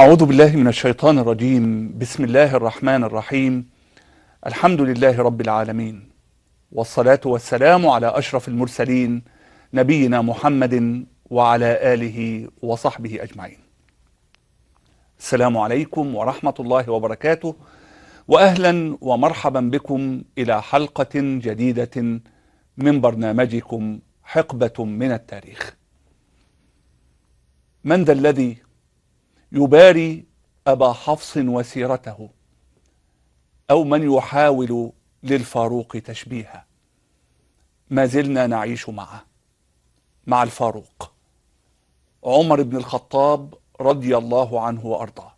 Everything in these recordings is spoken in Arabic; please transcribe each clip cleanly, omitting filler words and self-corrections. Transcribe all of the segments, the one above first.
أعوذ بالله من الشيطان الرجيم. بسم الله الرحمن الرحيم. الحمد لله رب العالمين، والصلاة والسلام على أشرف المرسلين نبينا محمد وعلى آله وصحبه أجمعين. السلام عليكم ورحمة الله وبركاته، وأهلا ومرحبا بكم إلى حلقة جديدة من برنامجكم حقبة من التاريخ. من ذا الذي يباري أبا حفص وسيرته، أو من يحاول للفاروق تشبيها؟ ما زلنا نعيش مع الفاروق عمر بن الخطاب رضي الله عنه وأرضاه،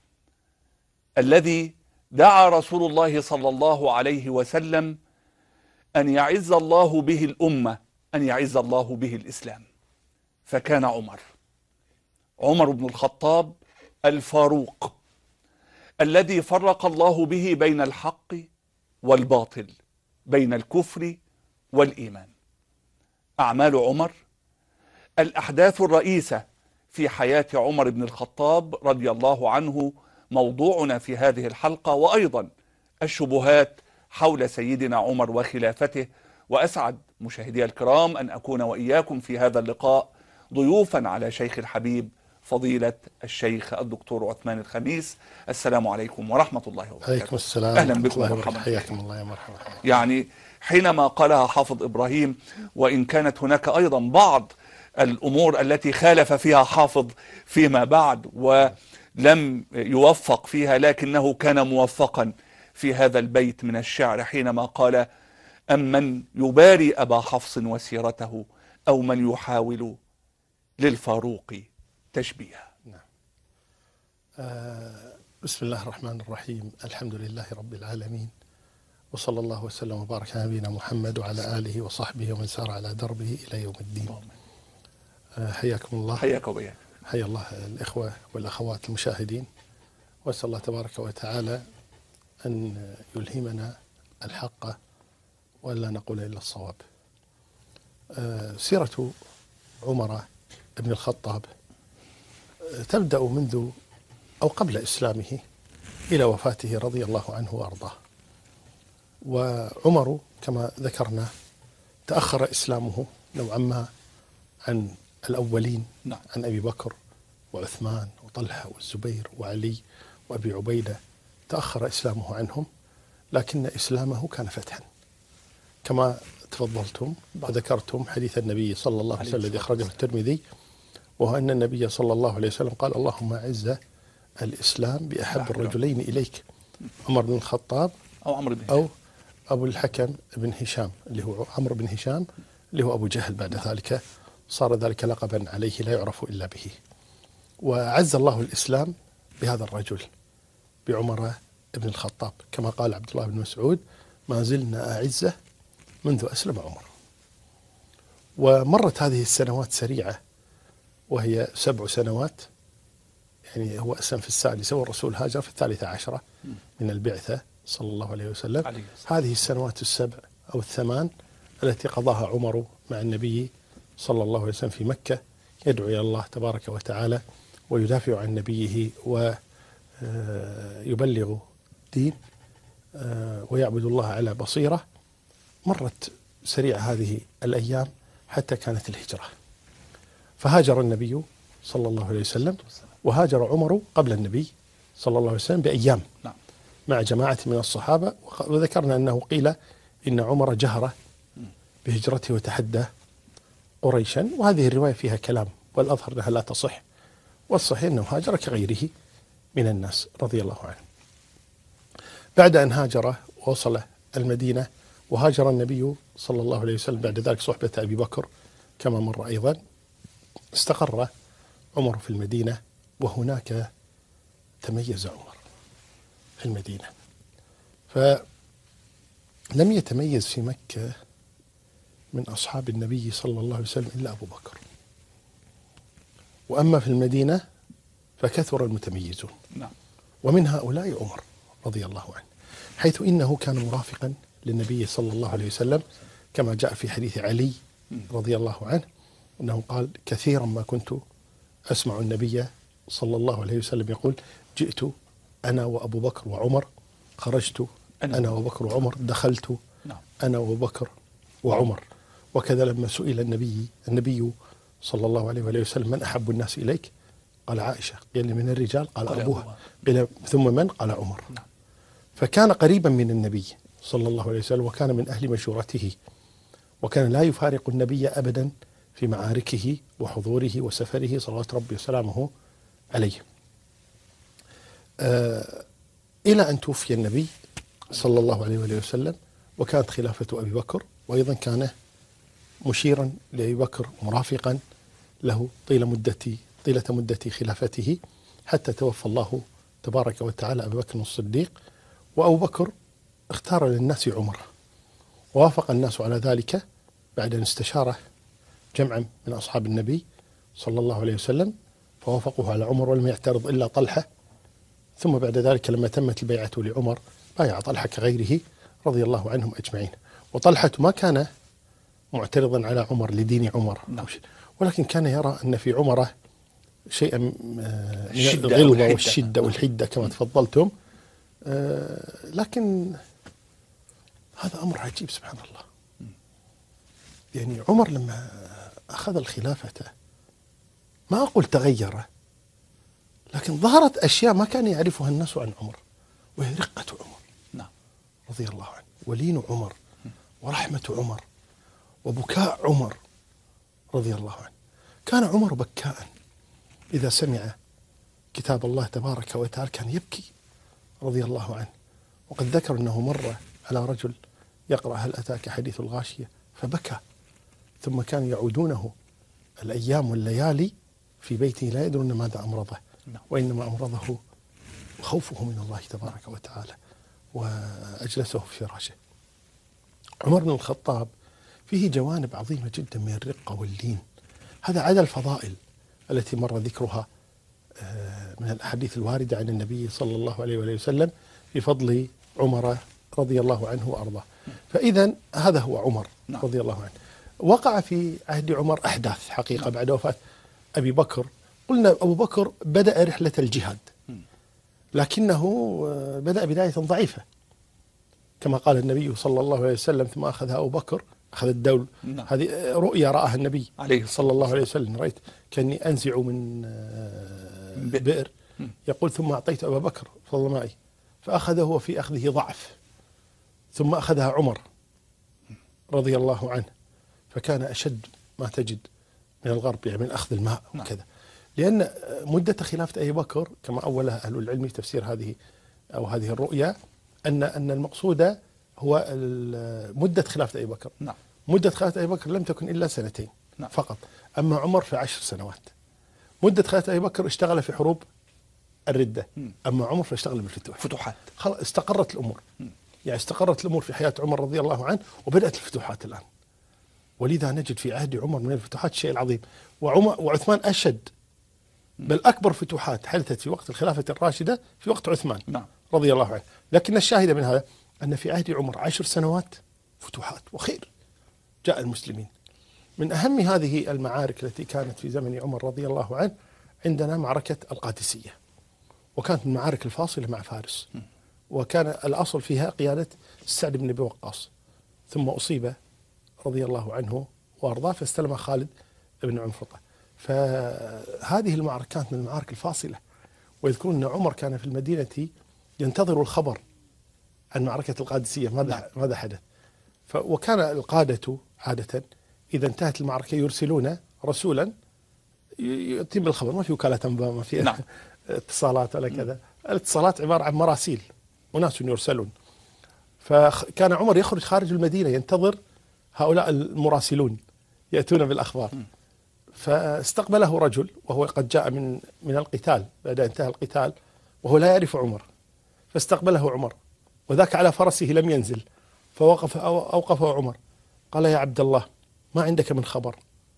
الذي دعا رسول الله صلى الله عليه وسلم أن يعز الله به الأمة، أن يعز الله به الإسلام. فكان عمر بن الخطاب الفاروق الذي فرق الله به بين الحق والباطل، بين الكفر والإيمان. أعمال عمر، الأحداث الرئيسة في حياة عمر بن الخطاب رضي الله عنه موضوعنا في هذه الحلقة، وأيضا الشبهات حول سيدنا عمر وخلافته. وأسعد مشاهدي الكرام أن أكون وإياكم في هذا اللقاء ضيوفا على شيخ الحبيب فضيلة الشيخ الدكتور عثمان الخميس. السلام عليكم ورحمة الله وبركاته. عليكم السلام. أهلا بكم ومرحبا. حياكم الله يا مرحبا. يعني حينما قالها حافظ إبراهيم، وإن كانت هناك أيضا بعض الأمور التي خالف فيها حافظ فيما بعد ولم يوفق فيها، لكنه كان موفقا في هذا البيت من الشعر حينما قال: أمن يباري أبا حفص وسيرته، أو من يحاول للفاروق تشبيها. بسم الله الرحمن الرحيم. الحمد لله رب العالمين، وصلى الله وسلم وبارك على نبينا محمد وعلى آله وصحبه ومن سار على دربه إلى يوم الدين. حياكم الله. حياك وبياك. حيا الله الإخوة والأخوات المشاهدين، وأسأل الله تبارك وتعالى أن يلهمنا الحق ولا نقول إلا الصواب. سيرة عمر بن الخطاب تبدأ منذ أو قبل إسلامه إلى وفاته رضي الله عنه وأرضاه. وعمر كما ذكرنا تأخر إسلامه نوعا ما عن الأولين، عن أبي بكر وعثمان وطلحة والزبير وعلي وأبي عبيدة. تأخر إسلامه عنهم، لكن إسلامه كان فتحا كما تفضلتم وذكرتم حديث النبي صلى الله عليه وسلم الذي أخرجه الترمذي، وهو أن النبي صلى الله عليه وسلم قال: اللهم أعز الإسلام بأحب الرجلين إليك، عمر بن الخطاب أو أبو الحكم بن هشام، اللي هو عمرو بن هشام اللي هو أبو جهل. بعد ذلك صار ذلك لقبا عليه لا يعرف إلا به. وعز الله الإسلام بهذا الرجل، بعمر بن الخطاب، كما قال عبد الله بن مسعود: ما زلنا أعزة منذ أسلم عمر. ومرت هذه السنوات سريعة، وهي 7 سنوات. يعني هو أسلم في السادسة، والرسول هاجر في 13 من البعثة صلى الله عليه وسلم. هذه السنوات 7 أو 8 التي قضاها عمر مع النبي صلى الله عليه وسلم في مكة، يدعو إلى الله تبارك وتعالى ويدافع عن نبيه ويبلغ دين ويعبد الله على بصيرة. مرت سريعة هذه الأيام حتى كانت الهجرة، فهاجر النبي صلى الله عليه وسلم، وهاجر عمر قبل النبي صلى الله عليه وسلم بأيام مع جماعة من الصحابة. وذكرنا أنه قيل إن عمر جهر بهجرته وتحدى قريشا، وهذه الرواية فيها كلام، والأظهر أنها لا تصح، والصحيح أنه هاجر كغيره من الناس رضي الله عنه. بعد أن هاجر ووصل المدينة، وهاجر النبي صلى الله عليه وسلم بعد ذلك صحبة أبي بكر كما مر أيضا، استقر عمر في المدينة، وهناك تميز عمر في المدينة. فلم يتميز في مكة من أصحاب النبي صلى الله عليه وسلم إلا أبو بكر، وأما في المدينة فكثر المتميزون، ومن هؤلاء عمر رضي الله عنه، حيث إنه كان مرافقا للنبي صلى الله عليه وسلم، كما جاء في حديث علي رضي الله عنه أنه قال: كثيرا ما كنت أسمع النبي صلى الله عليه وسلم يقول: جئت أنا وأبو بكر وعمر، خرجت أنا وبكر وعمر، دخلت أنا وبكر وعمر. وكذا لما سئل النبي صلى الله عليه وسلم: من أحب الناس إليك؟ قال: عائشة. قيل: من الرجال؟ قال: أبوها. قيل: ثم من؟ قال: عمر. فكان قريبا من النبي صلى الله عليه وسلم، وكان من أهل مشورته، وكان لا يفارق النبي أبدا في معاركه وحضوره وسفره صلوات ربي وسلامه عليه، إلى أن توفي النبي صلى الله عليه وسلم، وكانت خلافة أبي بكر، وأيضا كان مشيرا لأبي بكر، مرافقا له طيلة مدة خلافته، حتى توفى الله تبارك وتعالى أبي بكر الصديق. وأبو بكر اختار للناس عمر، ووافق الناس على ذلك بعد أن استشاره جمعا من أصحاب النبي صلى الله عليه وسلم، فوافقوه على عمر، ولم يعترض إلا طلحة. ثم بعد ذلك لما تمت البيعة لعمر بايع طلحة كغيره رضي الله عنهم أجمعين. وطلحة ما كان معترضا على عمر لدين عمر، ولكن كان يرى أن في عمر شيئا من الغلظة والشدة والحدة كما تفضلتم. لكن هذا أمر عجيب سبحان الله. يعني عمر لما أخذ الخلافة ما أقول تغير، لكن ظهرت أشياء ما كان يعرفها الناس عن عمر، وهي رقة عمر رضي الله عنه، ولين عمر، ورحمة عمر، وبكاء عمر رضي الله عنه. كان عمر بكاء إذا سمع كتاب الله تبارك وتعالى كان يبكي رضي الله عنه. وقد ذكر أنه مر على رجل يقرأ هل أتاك حديث الغاشية فبكى، ثم كانوا يعودونه الأيام والليالي في بيته لا يدرون ماذا أمرضه، وإنما أمرضه خوفه من الله تبارك وتعالى، وأجلسه في فراشه. عمر بن الخطاب فيه جوانب عظيمة جدا من الرقة واللين، هذا عدا الفضائل التي مر ذكرها من الأحاديث الواردة عن النبي صلى الله عليه وسلم بفضل عمر رضي الله عنه وأرضاه. فإذا هذا هو عمر رضي الله عنه. وقع في عهد عمر أحداث حقيقة بعد وفاة أبي بكر. قلنا أبو بكر بدأ رحلة الجهاد، لكنه بدأ بداية ضعيفة كما قال النبي صلى الله عليه وسلم: ثم أخذها أبو بكر، أخذ الدول. هذه رؤيا رآها النبي صلى الله عليه وسلم: رأيت كأني أنزع من بئر، يقول: ثم أعطيت أبا بكر فضل مائي فأخذه، وفي أخذه ضعف، ثم أخذها عمر رضي الله عنه، فكان أشد ما تجد من الغرب، يعني من أخذ الماء وكذا. لأن مدة خلافة أبي بكر كما أولها أهل العلم في تفسير هذه الرؤيا أن المقصود هو مدة خلافة أبي بكر. مدة خلافة أبي بكر لم تكن إلا 2 فقط، أما عمر في 10 سنوات. مدة خلافة أبي بكر اشتغل في حروب الردة، أما عمر فاشتغل بالفتوحات. خلاص استقرت الأمور، يعني استقرت الأمور في حياة عمر رضي الله عنه، وبدأت الفتوحات الآن. ولذا نجد في عهد عمر من الفتوحات الشيء العظيم. وعثمان أشد، بل أكبر فتوحات حدثت في وقت الخلافة الراشدة في وقت عثمان رضي الله عنه. لكن الشاهد من هذا أن في عهد عمر 10 سنوات فتوحات وخير جاء المسلمين. من أهم هذه المعارك التي كانت في زمن عمر رضي الله عنه عندنا معركة القادسية، وكانت من المعارك الفاصلة مع فارس، وكان الأصل فيها قيادة سعد بن أبي وقاص، ثم أصيب رضي الله عنه وأرضاه فاستلم خالد بن عنفطة. فهذه المعركة كانت من المعارك الفاصلة. ويذكرون أن عمر كان في المدينة ينتظر الخبر عن معركة القادسية ماذا حدث. وكان القادة عادة إذا انتهت المعركة يرسلون رسولا يتم الخبر، ما في وكالة أنباء، ما في اتصالات ولا كذا. الاتصالات عبارة عن مراسيل، وناس يرسلون. فكان عمر يخرج خارج المدينة ينتظر هؤلاء المراسلون يأتون بالأخبار. فاستقبله رجل وهو قد جاء من القتال بعد انتهى القتال، وهو لا يعرف عمر، فاستقبله عمر، وذاك على فرسه لم ينزل، أوقفه عمر قال: يا عبد الله، ما عندك من خبر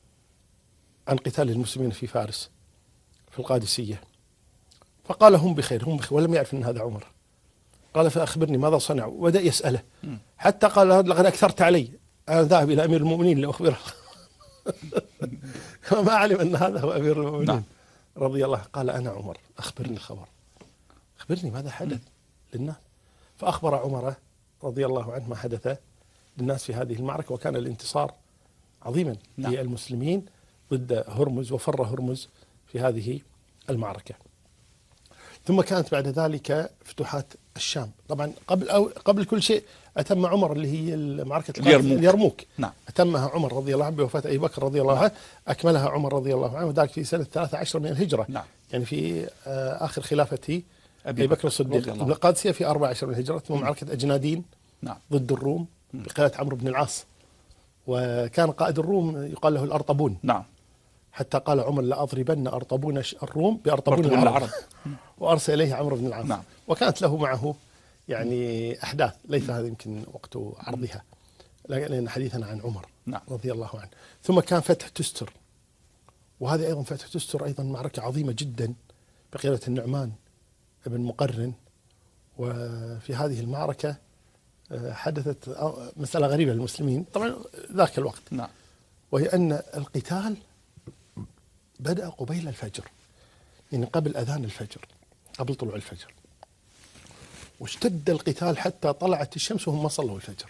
عن قتال المسلمين في فارس في القادسية؟ فقال: هم بخير، ولم يعرف أن هذا عمر. قال: فأخبرني ماذا صنعوا؟ وبدأ يسأله حتى قال: لقد أكثرت علي، أنا ذاهب إلى أمير المؤمنين لأخبره. ما علم أن هذا هو أمير المؤمنين. رضي الله قال أنا عمر أخبرني الخبر، أخبرني ماذا حدث للناس. فأخبر عمر رضي الله عنه ما حدث للناس في هذه المعركة، وكان الانتصار عظيما للمسلمين ضد هرمز، وفر هرمز في هذه المعركة. ثم كانت بعد ذلك فتوحات الشام. طبعا قبل كل شيء أتم عمر اللي هي معركة اليرموك. نعم. أتمها عمر رضي الله عنه بوفاة أبي بكر رضي الله عنه، أكملها عمر رضي الله عنه، وذلك في سنة 13 من الهجرة. نعم. يعني في آخر خلافة أبي بكر الصديق. القادسية في 14 من الهجرة. ثم معركة أجنادين ضد الروم بقيادة عمرو بن العاص، وكان قائد الروم يقال له الأرطبون. نعم. حتى قال عمر لأضربن أرطبون الروم بأرطبون العرب. وأرسل إليه عمرو بن العاص. نعم. وكانت له معه يعني أحداث ليس هذا يمكن وقت عرضها، لأن حديثنا عن عمر رضي الله عنه. ثم كان فتح تستر، وهذه أيضا فتح تستر أيضا معركة عظيمة جدا بقيادة النعمان بن مقرن. وفي هذه المعركة حدثت مسألة غريبة للمسلمين طبعا ذاك الوقت. نعم. وهي أن القتال بدأ قبيل الفجر، يعني قبل أذان الفجر، قبل طلوع الفجر، واشتد القتال حتى طلعت الشمس وهم ما صلوا الفجر.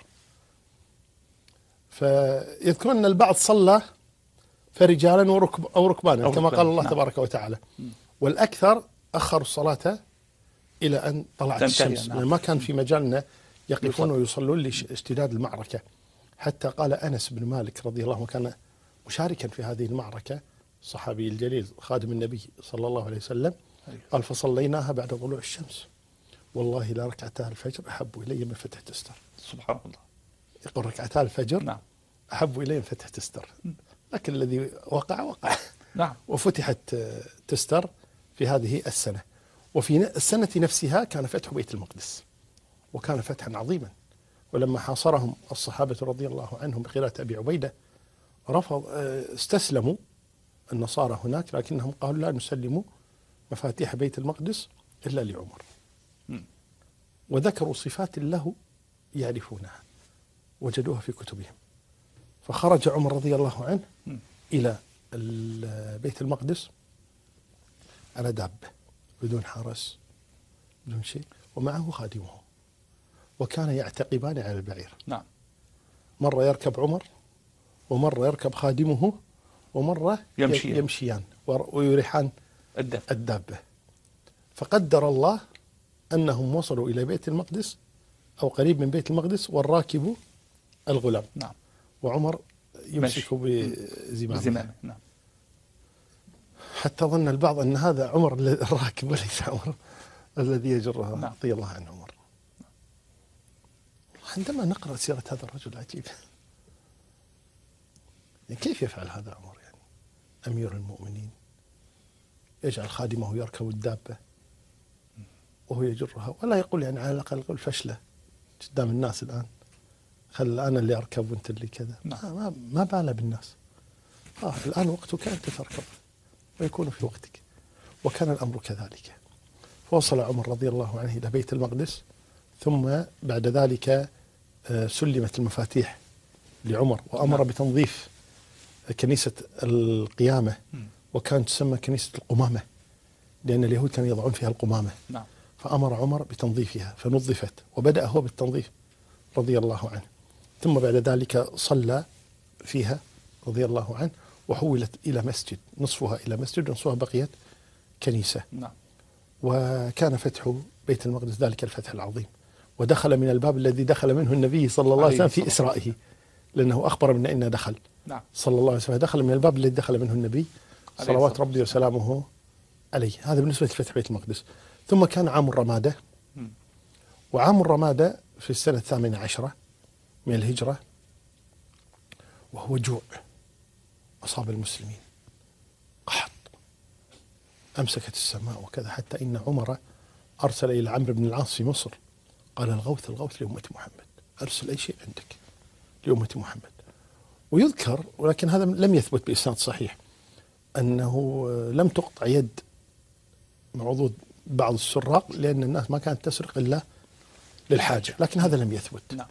فيذكرون أن البعض صلى فرجالا أو ركبانا كما قال الله تبارك وتعالى، والأكثر أخروا الصلاة إلى أن طلعت الشمس. ما كان في مجالنا يقفون ويصلون لاشتداد المعركة. حتى قال أنس بن مالك رضي الله عنه، كان مشاركا في هذه المعركة، الصحابي الجليل خادم النبي صلى الله عليه وسلم، قال فصليناها بعد طلوع الشمس والله لا ركعتا الفجر أحب إلي من فتح تستر. سبحان الله. يقول ركعتا الفجر أحب إلي من فتح تستر. لكن الذي وقع. نعم. وفتحت تستر في هذه السنة. وفي السنة نفسها كان فتح بيت المقدس، وكان فتحا عظيما. ولما حاصرهم الصحابة رضي الله عنهم بقيادة أبي عبيدة استسلموا النصارى هناك، لكنهم قالوا لا نسلم مفاتيح بيت المقدس إلا لعمر. وذكروا صفات له يعرفونها وجدوها في كتبهم. فخرج عمر رضي الله عنه إلى بيت المقدس على دابة بدون حرس بدون شيء، ومعه خادمه، وكان يعتقبان على البعير. نعم. مرة يركب عمر، ومرة يركب خادمه، ومرة يمشيان ويريحان الدابة. فقدر الله أنهم وصلوا إلى بيت المقدس أو قريب من بيت المقدس، والراكب الغلام. نعم. وعمر يمسك بزمامه. نعم. حتى ظن البعض أن هذا عمر الراكب وليس عمر الذي يجرها. رضي الله عنه عمر. عندما نقرأ سيرة هذا الرجل عجيب، يعني كيف يفعل هذا عمر؟ يعني أمير المؤمنين يجعل خادمه يركب الدابة وهو يجرها، ولا يقول يعني على الأقل يقول فشلة قدام الناس الآن، خل أنا اللي أركب وأنت اللي كذا. ما بال بالناس. الآن وقتك أنت تركب ويكون في وقتك. وكان الأمر كذلك. فوصل عمر رضي الله عنه إلى بيت المقدس، ثم بعد ذلك سلمت المفاتيح لعمر، وأمر بتنظيف كنيسة القيامة، وكانت تسمى كنيسة القمامة لأن اليهود كانوا يضعون فيها القمامة. فأمر عمر بتنظيفها فنظفت، وبدأ هو بالتنظيف رضي الله عنه. ثم بعد ذلك صلى فيها رضي الله عنه، وحولت إلى مسجد، نصفها إلى مسجد ونصفها بقيت كنيسة. وكان فتح بيت المقدس ذلك الفتح العظيم، ودخل من الباب الذي دخل منه النبي صلى الله عليه وسلم في إسرائه، لأنه أخبر منا إنه دخل صلى الله عليه وسلم، دخل من الباب الذي دخل منه النبي صلوات ربي وسلامه عليه. هذا بالنسبة لفتح بيت المقدس. ثم كان عام الرمادة، وعام الرمادة في السنة 18 من الهجرة، وهو جوع أصاب المسلمين، قحط، أمسكت السماء وكذا، حتى إن عمر أرسل إلى عمرو بن العاص في مصر، قال الغوث لأمة محمد، أرسل أي شيء عندك لأمة محمد. ويذكر، ولكن هذا لم يثبت بإسناد صحيح، أنه لم تقطع يد معضود بعض السراق، لأن الناس ما كانت تسرق إلا للحاجة، لكن هذا لم يثبت.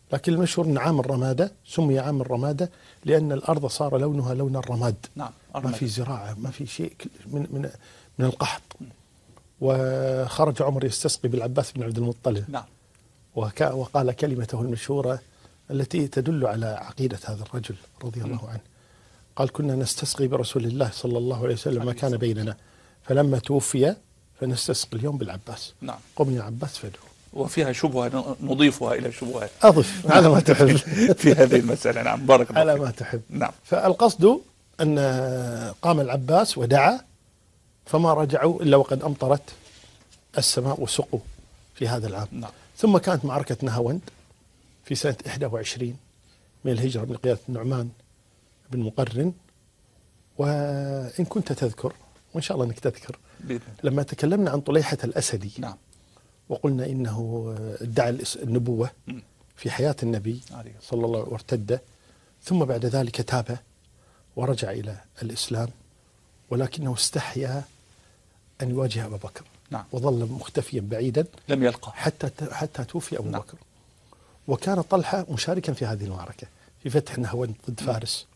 لكن المشهور أن عام الرمادة سمي عام الرمادة لأن الأرض صار لونها لون الرماد. نعم. ما في زراعة، ما في شيء من القحط. وخرج عمر يستسقي بالعباس بن عبد المطلب. نعم. وقال كلمته المشهورة التي تدل على عقيدة هذا الرجل رضي الله عنه. قال: كنا نستسقي برسول الله صلى الله عليه وسلم ما كان بيننا، فلما توفي فنستسقي اليوم بالعباس. نعم. قم يا عباس فادعو. وفيها شبهة نضيفها إلى الشبهات. أضف على ما تحب في هذه المسألة. نعم. بارك الله على فيك. ما تحب. نعم. فالقصد أن قام العباس ودعا، فما رجعوا إلا وقد أمطرت السماء وسقوا في هذا العام. نعم. ثم كانت معركة نهاوند في سنة 21 من الهجرة من قيادة النعمان بن مقرن. وإن كنت تذكر، وإن شاء الله أنك تذكر، لما تكلمنا عن طليحة الأسدي. نعم. وقلنا إنه ادعى النبوة في حياة النبي صلى الله عليه وسلم وارتد، ثم بعد ذلك تاب ورجع إلى الإسلام، ولكنه استحيا أن يواجه أبا بكر. نعم. وظل مختفيا بعيدا لم يلقى حتى توفي أبو نعم. بكر. وكان طلحة مشاركا في هذه المعركة في فتح نهاوند ضد فارس.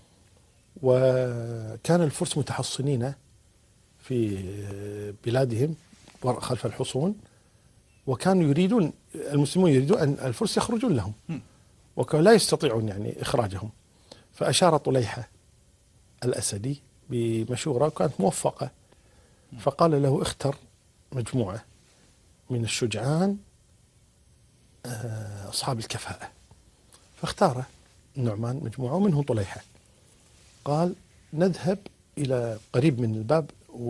وكان الفرس متحصنين في بلادهم خلف الحصون، وكانوا يريدون المسلمون يريدون أن الفرس يخرجون لهم، وكانوا لا يستطيعون يعني إخراجهم. فأشار طليحة الأسدي بمشورة كانت موفقة، فقال له: اختر مجموعة من الشجعان أصحاب الكفاءة. فاختار النعمان مجموعة ومنهم طليحة. قال: نذهب إلى قريب من الباب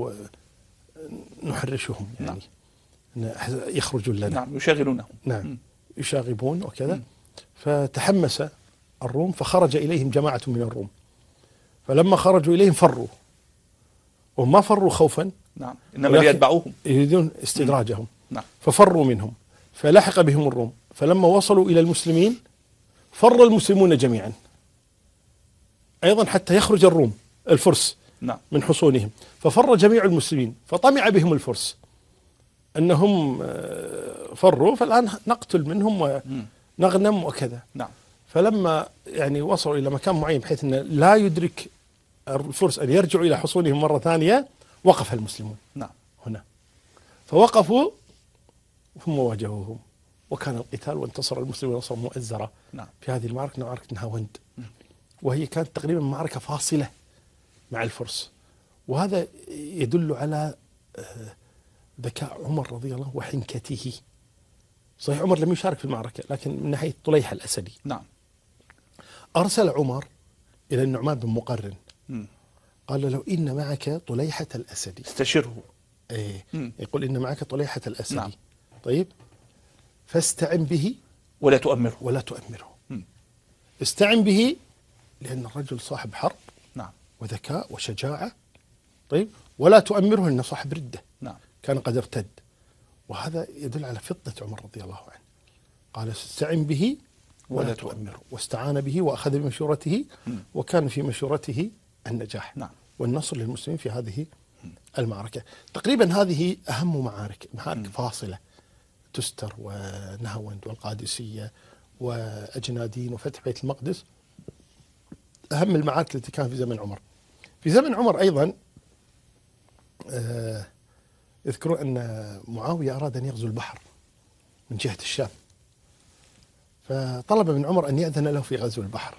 ونحرشهم، يعني يخرجون لنا. نعم. يشاغلونهم. نعم. يشاغبون وكذا. فتحمس الروم فخرج إليهم جماعة من الروم، فلما خرجوا إليهم فروا، وما فروا خوفا، نعم، إنما ليتبعوهم، يريدون استدراجهم. نعم. ففروا منهم، فلحق بهم الروم، فلما وصلوا إلى المسلمين فر المسلمون جميعا أيضا حتى يخرج الروم الفرس نعم. من حصونهم، ففر جميع المسلمين، فطمع بهم الفرس أنهم فروا، فالآن نقتل منهم ونغنم وكذا. نعم. فلما يعني وصلوا إلى مكان معين بحيث أن لا يدرك الفرس أن يرجعوا إلى حصونهم مرة ثانية، وقف المسلمون. نعم. هنا فوقفوا ثم واجهوهم، وكان القتال وانتصر المسلمون نصرا مؤزرا. نعم. في هذه المعركة، معركة نهاوند، وهي كانت تقريبا معركة فاصلة مع الفرس. وهذا يدل على ذكاء عمر رضي الله وحنكته. صحيح عمر لم يشارك في المعركة، لكن من ناحية طليحة الأسدي. نعم. أرسل عمر إلى النعمان بن مقرن، قال له: إن معك طليحة الأسدي، استشره. يقول: إن معك طليحة الأسدي. نعم. طيب، فاستعن به ولا تؤمره. ولا تؤمره. استعن به لأن الرجل صاحب حرب. نعم. وذكاء وشجاعة. طيب، ولا تؤمره لأنه صاحب ردة. نعم. كان قد ارتد. وهذا يدل على فطنة عمر رضي الله عنه. قال: استعن به ولا تؤمره، واستعان به وأخذ بمشورته، وكان في مشورته النجاح. نعم. والنصر للمسلمين في هذه المعركة. تقريبا هذه أهم معارك فاصلة، تستر ونهاوند والقادسية وأجنادين وفتح بيت المقدس، أهم المعارك التي كانت في زمن عمر. في زمن عمر أيضا يذكرون أن معاوية أراد أن يغزو البحر من جهة الشام، فطلب من عمر أن يأذن له في غزو البحر.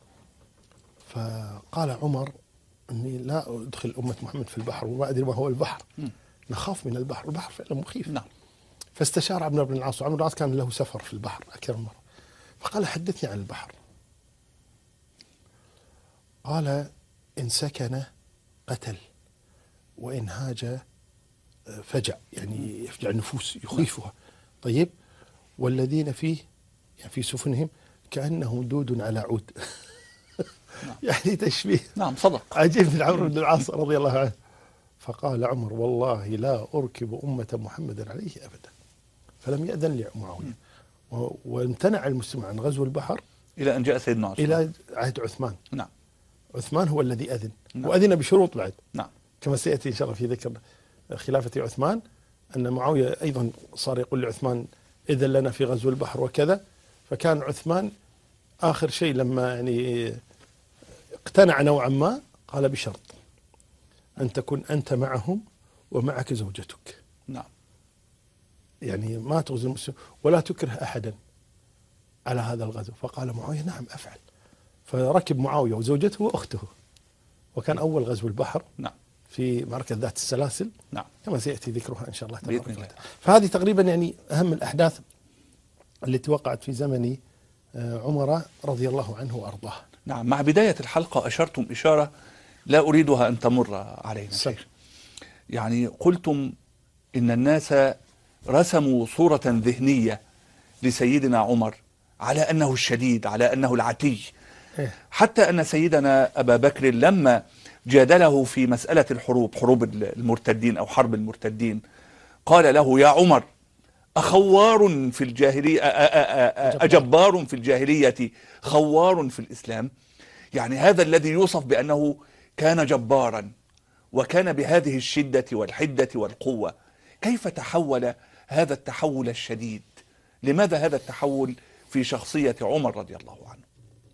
فقال عمر: أني لا أدخل أمة محمد في البحر وما أدري ما هو البحر، نخاف من البحر، البحر فعلا مخيف. نعم. فاستشار عمرو بن العاص، وعمرو بن العاص كان له سفر في البحر أكثر من مرة، فقال: حدثني عن البحر. قال: إن سكن قتل، وإن هاج فجع، يعني يفجع النفوس يخيفها. طيب، والذين فيه يعني في سفنهم كأنه دود على عود. نعم. يعني تشبيه. نعم، صدق. عجيب من عمرو بن العاص رضي الله عنه. فقال عمر: والله لا أركب أمة محمد عليه أبدا. فلم يأذن لمعاوية، وامتنع المسلمون عن غزو البحر إلى أن جاء سيدنا عثمان، إلى عهد عثمان. نعم. عثمان هو الذي أذن. نعم. وأذن بشروط بعد. نعم. كما سيأتي إن شاء الله في ذكر خلافة عثمان، أن معاوية أيضا صار يقول لعثمان: إذن لنا في غزو البحر وكذا، فكان عثمان آخر شيء لما يعني اقتنع نوعا ما قال بشرط أن تكون أنت معهم ومعك زوجتك. نعم. يعني ما تغزو المسلم ولا تكره أحدا على هذا الغزو. فقال معاوية نعم أفعل. فركب معاوية وزوجته وأخته، وكان أول غزو البحر. نعم. في معركة ذات السلاسل. نعم. كما سيأتي ذكرها إن شاء الله تبارك بإذن الله. وتعالى. فهذه تقريبا يعني أهم الأحداث التي وقعت في زمن عمر رضي الله عنه وأرضاه. نعم. مع بداية الحلقة أشرتم إشارة لا أريدها أن تمر علينا شيخ. يعني قلتم إن الناس رسموا صورة ذهنية لسيدنا عمر على أنه الشديد، على أنه العتي، حتى أن سيدنا أبا بكر لما جادله في مسألة الحروب، حروب المرتدين أو حرب المرتدين، قال له يا عمر أخوار في الجاهلية أجبار في الجاهلية خوار في الإسلام. يعني هذا الذي يوصف بأنه كان جبارا وكان بهذه الشدة والحدة والقوة، كيف تحول هذا التحول الشديد؟ لماذا هذا التحول في شخصية عمر رضي الله عنه؟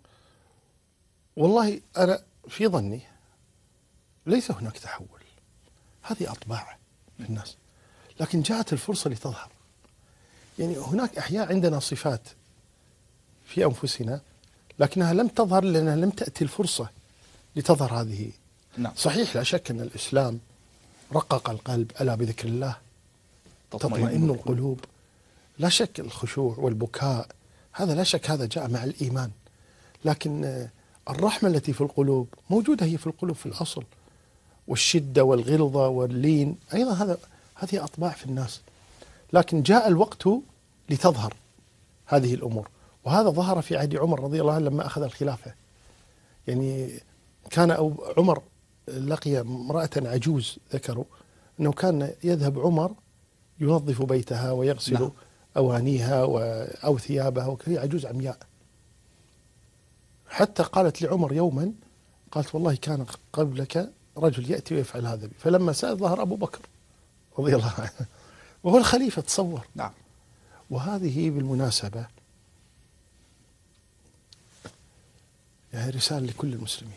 والله أنا في ظني ليس هناك تحول، هذه أطباع الناس، لكن جاءت الفرصة لتظهر. يعني هناك أحياء عندنا صفات في أنفسنا لكنها لم تظهر لأنها لم تأتي الفرصة لتظهر هذه. نعم. صحيح لا شك أن الإسلام رقق القلب، ألا بذكر الله تطمئن القلوب. لا شك الخشوع والبكاء هذا لا شك هذا جاء مع الإيمان، لكن الرحمة التي في القلوب موجودة هي في القلوب في الأصل، والشدة والغلظة واللين أيضا هذه أطباع في الناس، لكن جاء الوقت لتظهر هذه الأمور. وهذا ظهر في عهد عمر رضي الله عنه لما أخذ الخلافة. يعني كان عمر لقي امرأة عجوز، ذكروا أنه كان يذهب عمر ينظف بيتها ويغسل نعم. أوانيها أو ثيابها، وهي عجوز عمياء. حتى قالت لعمر يوما، قالت والله كان قبلك رجل يأتي ويفعل هذا بي. فلما سأل ظهر أبو بكر رضي الله عنه وهو الخليفة، تصور. نعم. وهذه بالمناسبة يعني رسالة لكل المسلمين.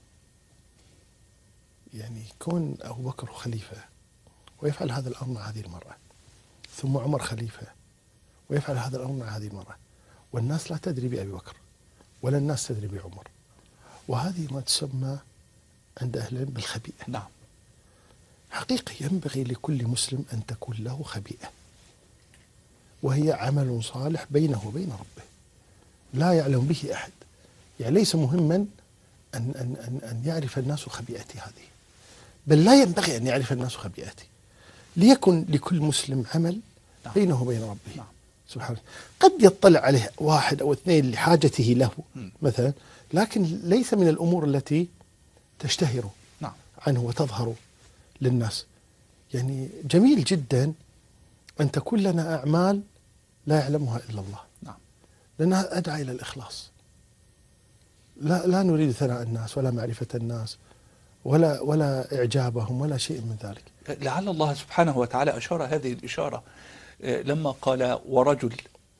يعني كون أبو بكر خليفة ويفعل هذا الأمر مع هذه المرأة، ثم عمر خليفة ويفعل هذا الأمر مع هذه المرأة، والناس لا تدري بأبي بكر ولا الناس تدري بعمر، وهذه ما تسمى عند أهل العلم بالخبيئة. نعم. حقيقة ينبغي لكل مسلم أن تكون له خبيئة، وهي عمل صالح بينه وبين ربه لا يعلم به أحد. يعني ليس مهما أن يعرف الناس خبيئتي هذه، بل لا ينبغي أن يعرف الناس خبيئتي، ليكن لكل مسلم عمل بينه وبين ربه. نعم. سبحانه. قد يطلع عليه واحد أو اثنين لحاجته له مثلا، لكن ليس من الأمور التي تشتهر نعم. عنه وتظهر للناس. يعني جميل جدا أن تكون لنا أعمال لا يعلمها إلا الله. نعم. لأنها أدعى إلى الإخلاص. لا نريد ثناء الناس ولا معرفة الناس ولا إعجابهم ولا شيء من ذلك. لعل الله سبحانه وتعالى أشار هذه الإشارة لما قال ورجل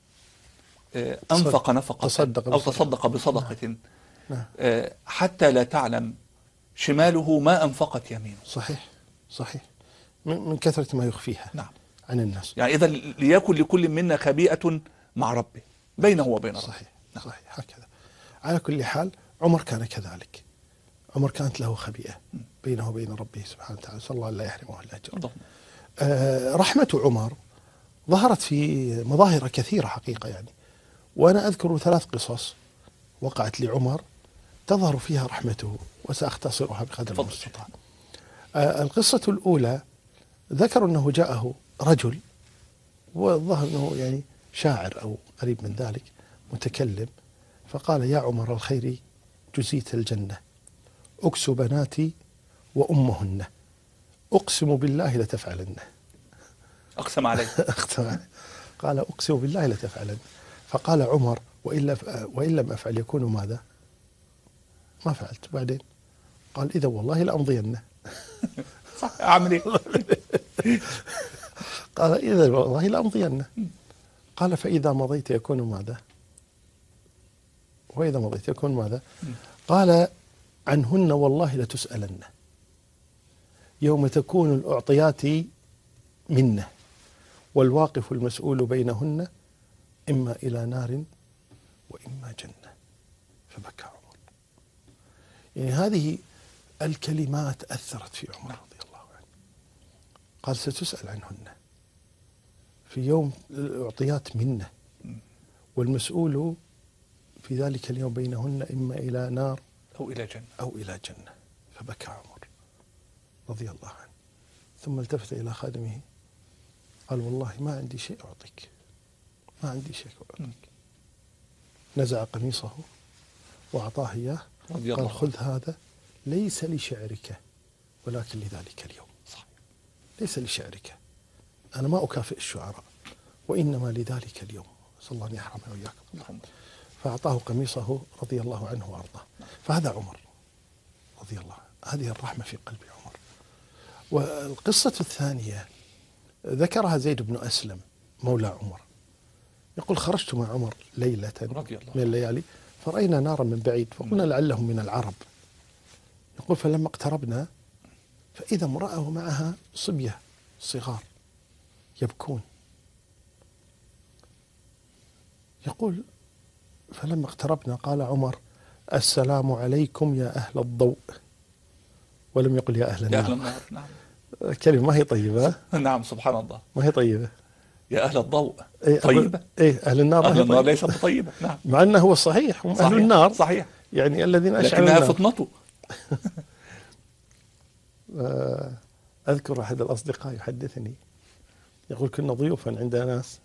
أنفق نفقة أو تصدق بصدقة حتى لا تعلم شماله ما أنفقت يمينه. صحيح صحيح، من كثرة ما يخفيها. نعم. عن الناس. يعني إذا ليكن لكل منا خبيئة مع ربه بينه وبين ربه. صحيح. نعم. صحيح هكذا. على كل حال عمر كان كذلك. عمر كانت له خبيئة بينه وبين ربه سبحانه وتعالى، صلى الله لا يحرمه الأجر. رحمة عمر ظهرت في مظاهر كثيرة حقيقة يعني، وأنا أذكر 3 قصص وقعت لعمر تظهر فيها رحمته وسأختصرها بقدر المستطاع. القصة الأولى ذكروا أنه جاءه رجل والظاهر أنه يعني شاعر أو قريب من ذلك متكلم، فقال يا عمر الخير جزيت الجنة، أكس بناتي وأمهن، أقسم بالله لتفعلن. أقسم عليه. قال أقسم بالله لتفعلن. فقال عمر وإن لم أفعل يكون ماذا؟ ما فعلت. بعدين قال إذا والله لأمضين. صح، أعمل إيه؟ قال إذا والله لأمضين. قال فإذا مضيت يكون ماذا؟ وإذا مضيت يكون ماذا؟ قال عنهن والله لتسألن يوم تكون الأعطيات منه والواقف المسؤول بينهن إما إلى نار وإما جنة. فبكى عمر. يعني هذه الكلمات أثرت في عمر رضي الله عنه. قال ستسأل عنهن في يوم الأعطيات منه والمسؤول في ذلك اليوم بينهن إما إلى نار أو إلى جنة. فبكى عمر رضي الله عنه، ثم التفت إلى خادمه قال والله ما عندي شيء أعطيك، ما عندي شيء أعطيك. نزع قميصه وأعطاه إياه، قال خذ هذا ليس لشعرك ولكن لذلك اليوم. صحيح. ليس لشعرك، أنا ما أكافئ الشعراء، وإنما لذلك اليوم. صلى الله أن يحرمنا وإياكم. فأعطاه قميصه رضي الله عنه وأرضاه. فهذا عمر رضي الله عنه، هذه الرحمة في قلب عمر. والقصة الثانية ذكرها زيد بن أسلم مولى عمر، يقول خرجت مع عمر ليلة من الليالي فرأينا نارا من بعيد فقلنا لعلهم من العرب. يقول فلما اقتربنا فإذا امرأة ومعها صبية صغار يبكون. يقول فلما اقتربنا قال عمر السلام عليكم يا أهل الضوء، ولم يقل يا أهل النار. يا أهل النار. نعم. كلمة ما هي طيبة. نعم سبحان الله. ما هي طيبة. يا أهل الضوء طيبة. أهل النار. أهل النار ليست طيبة. نعم. مع أنه هو الصحيح هم أهل النار. صحيح. يعني الذين أشعلوا النار. لكنها فطنته. أذكر أحد الأصدقاء يحدثني يقول كنا ضيوفا عند ناس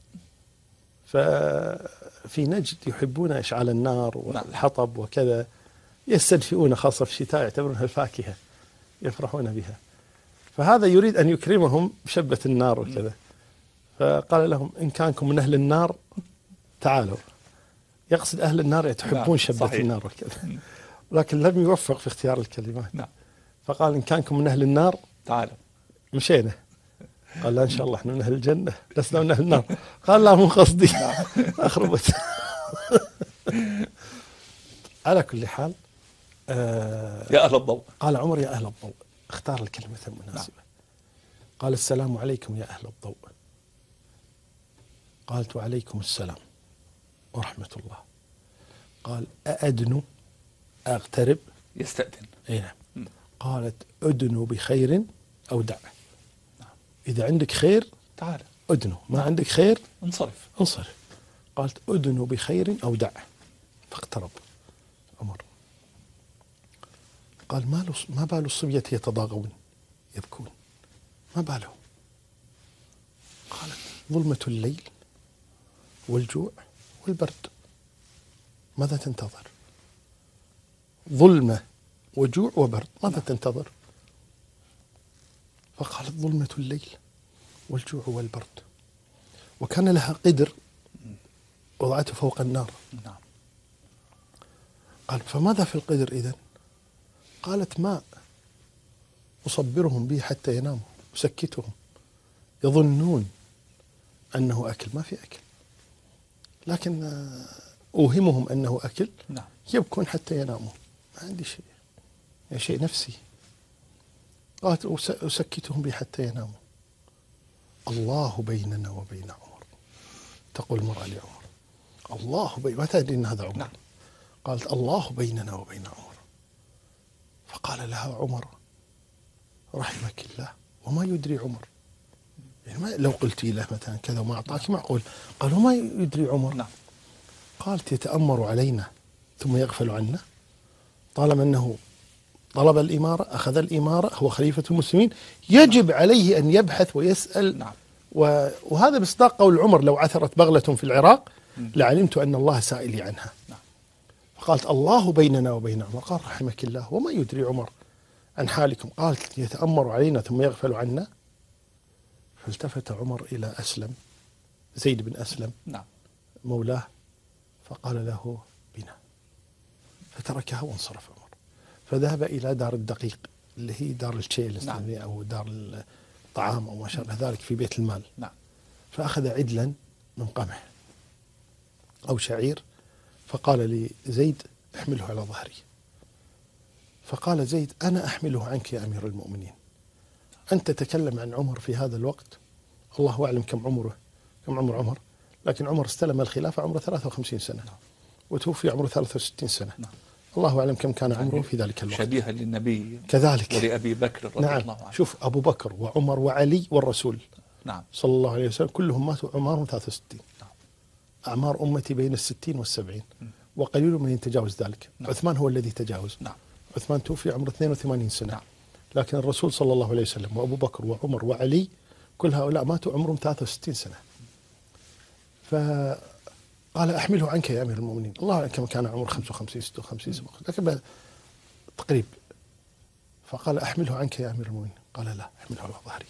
ففي نجد يحبون إشعال النار والحطب وكذا، يستدفئون خاصة في الشتاء يعتبرونها الفاكهة يفرحون بها. فهذا يريد أن يكرمهم بشبة النار وكذا، فقال لهم إن كانكم من أهل النار تعالوا. يقصد أهل النار تحبون شبة النار وكذا، لكن لم يوفق في اختيار الكلمات. فقال إن كانكم من أهل النار تعالوا. مشينا. قال لا إن شاء الله احنا من أهل الجنة لسنا من أهل النار. قال لا مو قصدي. أخربت. على كل حال يا أهل الضوء. قال عمر يا أهل الضوء، اختار الكلمة المناسبة. قال السلام عليكم يا أهل الضوء. قالت وعليكم السلام ورحمة الله. قال أأدنو أغترب؟ يستأذن. اي نعم. قالت أدنو بخير أو دع. إذا عندك خير تعال أدنو، ما عندك خير انصرف. قالت أدنو بخير أو دع. فاقترب عمر. قال ما بال الصبية يتضاغون يبكون، ما بالهم؟ قالت ظلمة الليل والجوع والبرد، ماذا تنتظر؟ ظلمة وجوع وبرد، ماذا تنتظر؟ فقالت ظلمة الليل والجوع والبرد. وكان لها قدر وضعته فوق النار. نعم. قال فماذا في القدر إذن؟ قالت ماء أصبرهم به حتى يناموا، أسكتهم، يظنون أنه أكل، ما في أكل، لكن أوهمهم أنه أكل. نعم. يبكون حتى يناموا، ما عندي شيء، شيء نفسي. قالت أسكتهم به حتى يناموا. الله بيننا وبين عمر. تقول المرأة لعمر الله ما تدري أن هذا عمر. نعم. قالت الله بيننا وبين عمر. فقال لها عمر رحمك الله وما يدري عمر، يعني ما لو قلتي له مثلا كذا وما أعطاك معقول. قال وما يدري عمر. نعم. قالت يتأمر علينا ثم يغفل عنا، طالما أنه طلب الإمارة أخذ الإمارة هو خليفة المسلمين يجب عليه أن يبحث ويسأل. نعم. وهذا مصداق قول عمر لو عثرت بغلة في العراق لعلمت أن الله سائلي عنها. نعم. فقالت الله بيننا وبين عمر. قال رحمك الله وما يدري عمر عن حالكم. قالت يتأمر علينا ثم يغفل عنا. فالتفت عمر إلى أسلم، زيد بن أسلم. نعم. مولاه، فقال له بنا، فتركها وانصرف عمر. فذهب إلى دار الدقيق اللي هي دار الشيل. نعم. أو دار الطعام أو ما شابه ذلك في بيت المال. نعم. فأخذ عدلا من قمح أو شعير فقال لي زيد احمله على ظهري. فقال زيد أنا أحمله عنك يا أمير المؤمنين. أنت تتكلم عن عمر في هذا الوقت، الله أعلم كم عمر عمر، لكن عمر استلم الخلافة عمره 53 سنة وتوفي عمره 63 سنة. الله أعلم كم كان عمره في ذلك الوقت. شبيها للنبي كذلك ولأبي بكر رضي نعم. الله عنه. شوف أبو بكر وعمر وعلي والرسول نعم صلى الله عليه وسلم كلهم ماتوا عمرهم 63. أعمار أمتي بين 60 و70 وقليل من يتجاوز ذلك. عثمان هو الذي تجاوز. عثمان توفي عمره 82 سنة. لكن الرسول صلى الله عليه وسلم وأبو بكر وعمر وعلي كل هؤلاء ماتوا عمرهم 63 سنة. فقال أحمله عنك يا أمير المؤمنين. الله أعلم كم كان عمره 55 56 سنة لكن تقريب. فقال أحمله عنك يا أمير المؤمنين. قال لا أحمله على ظهري.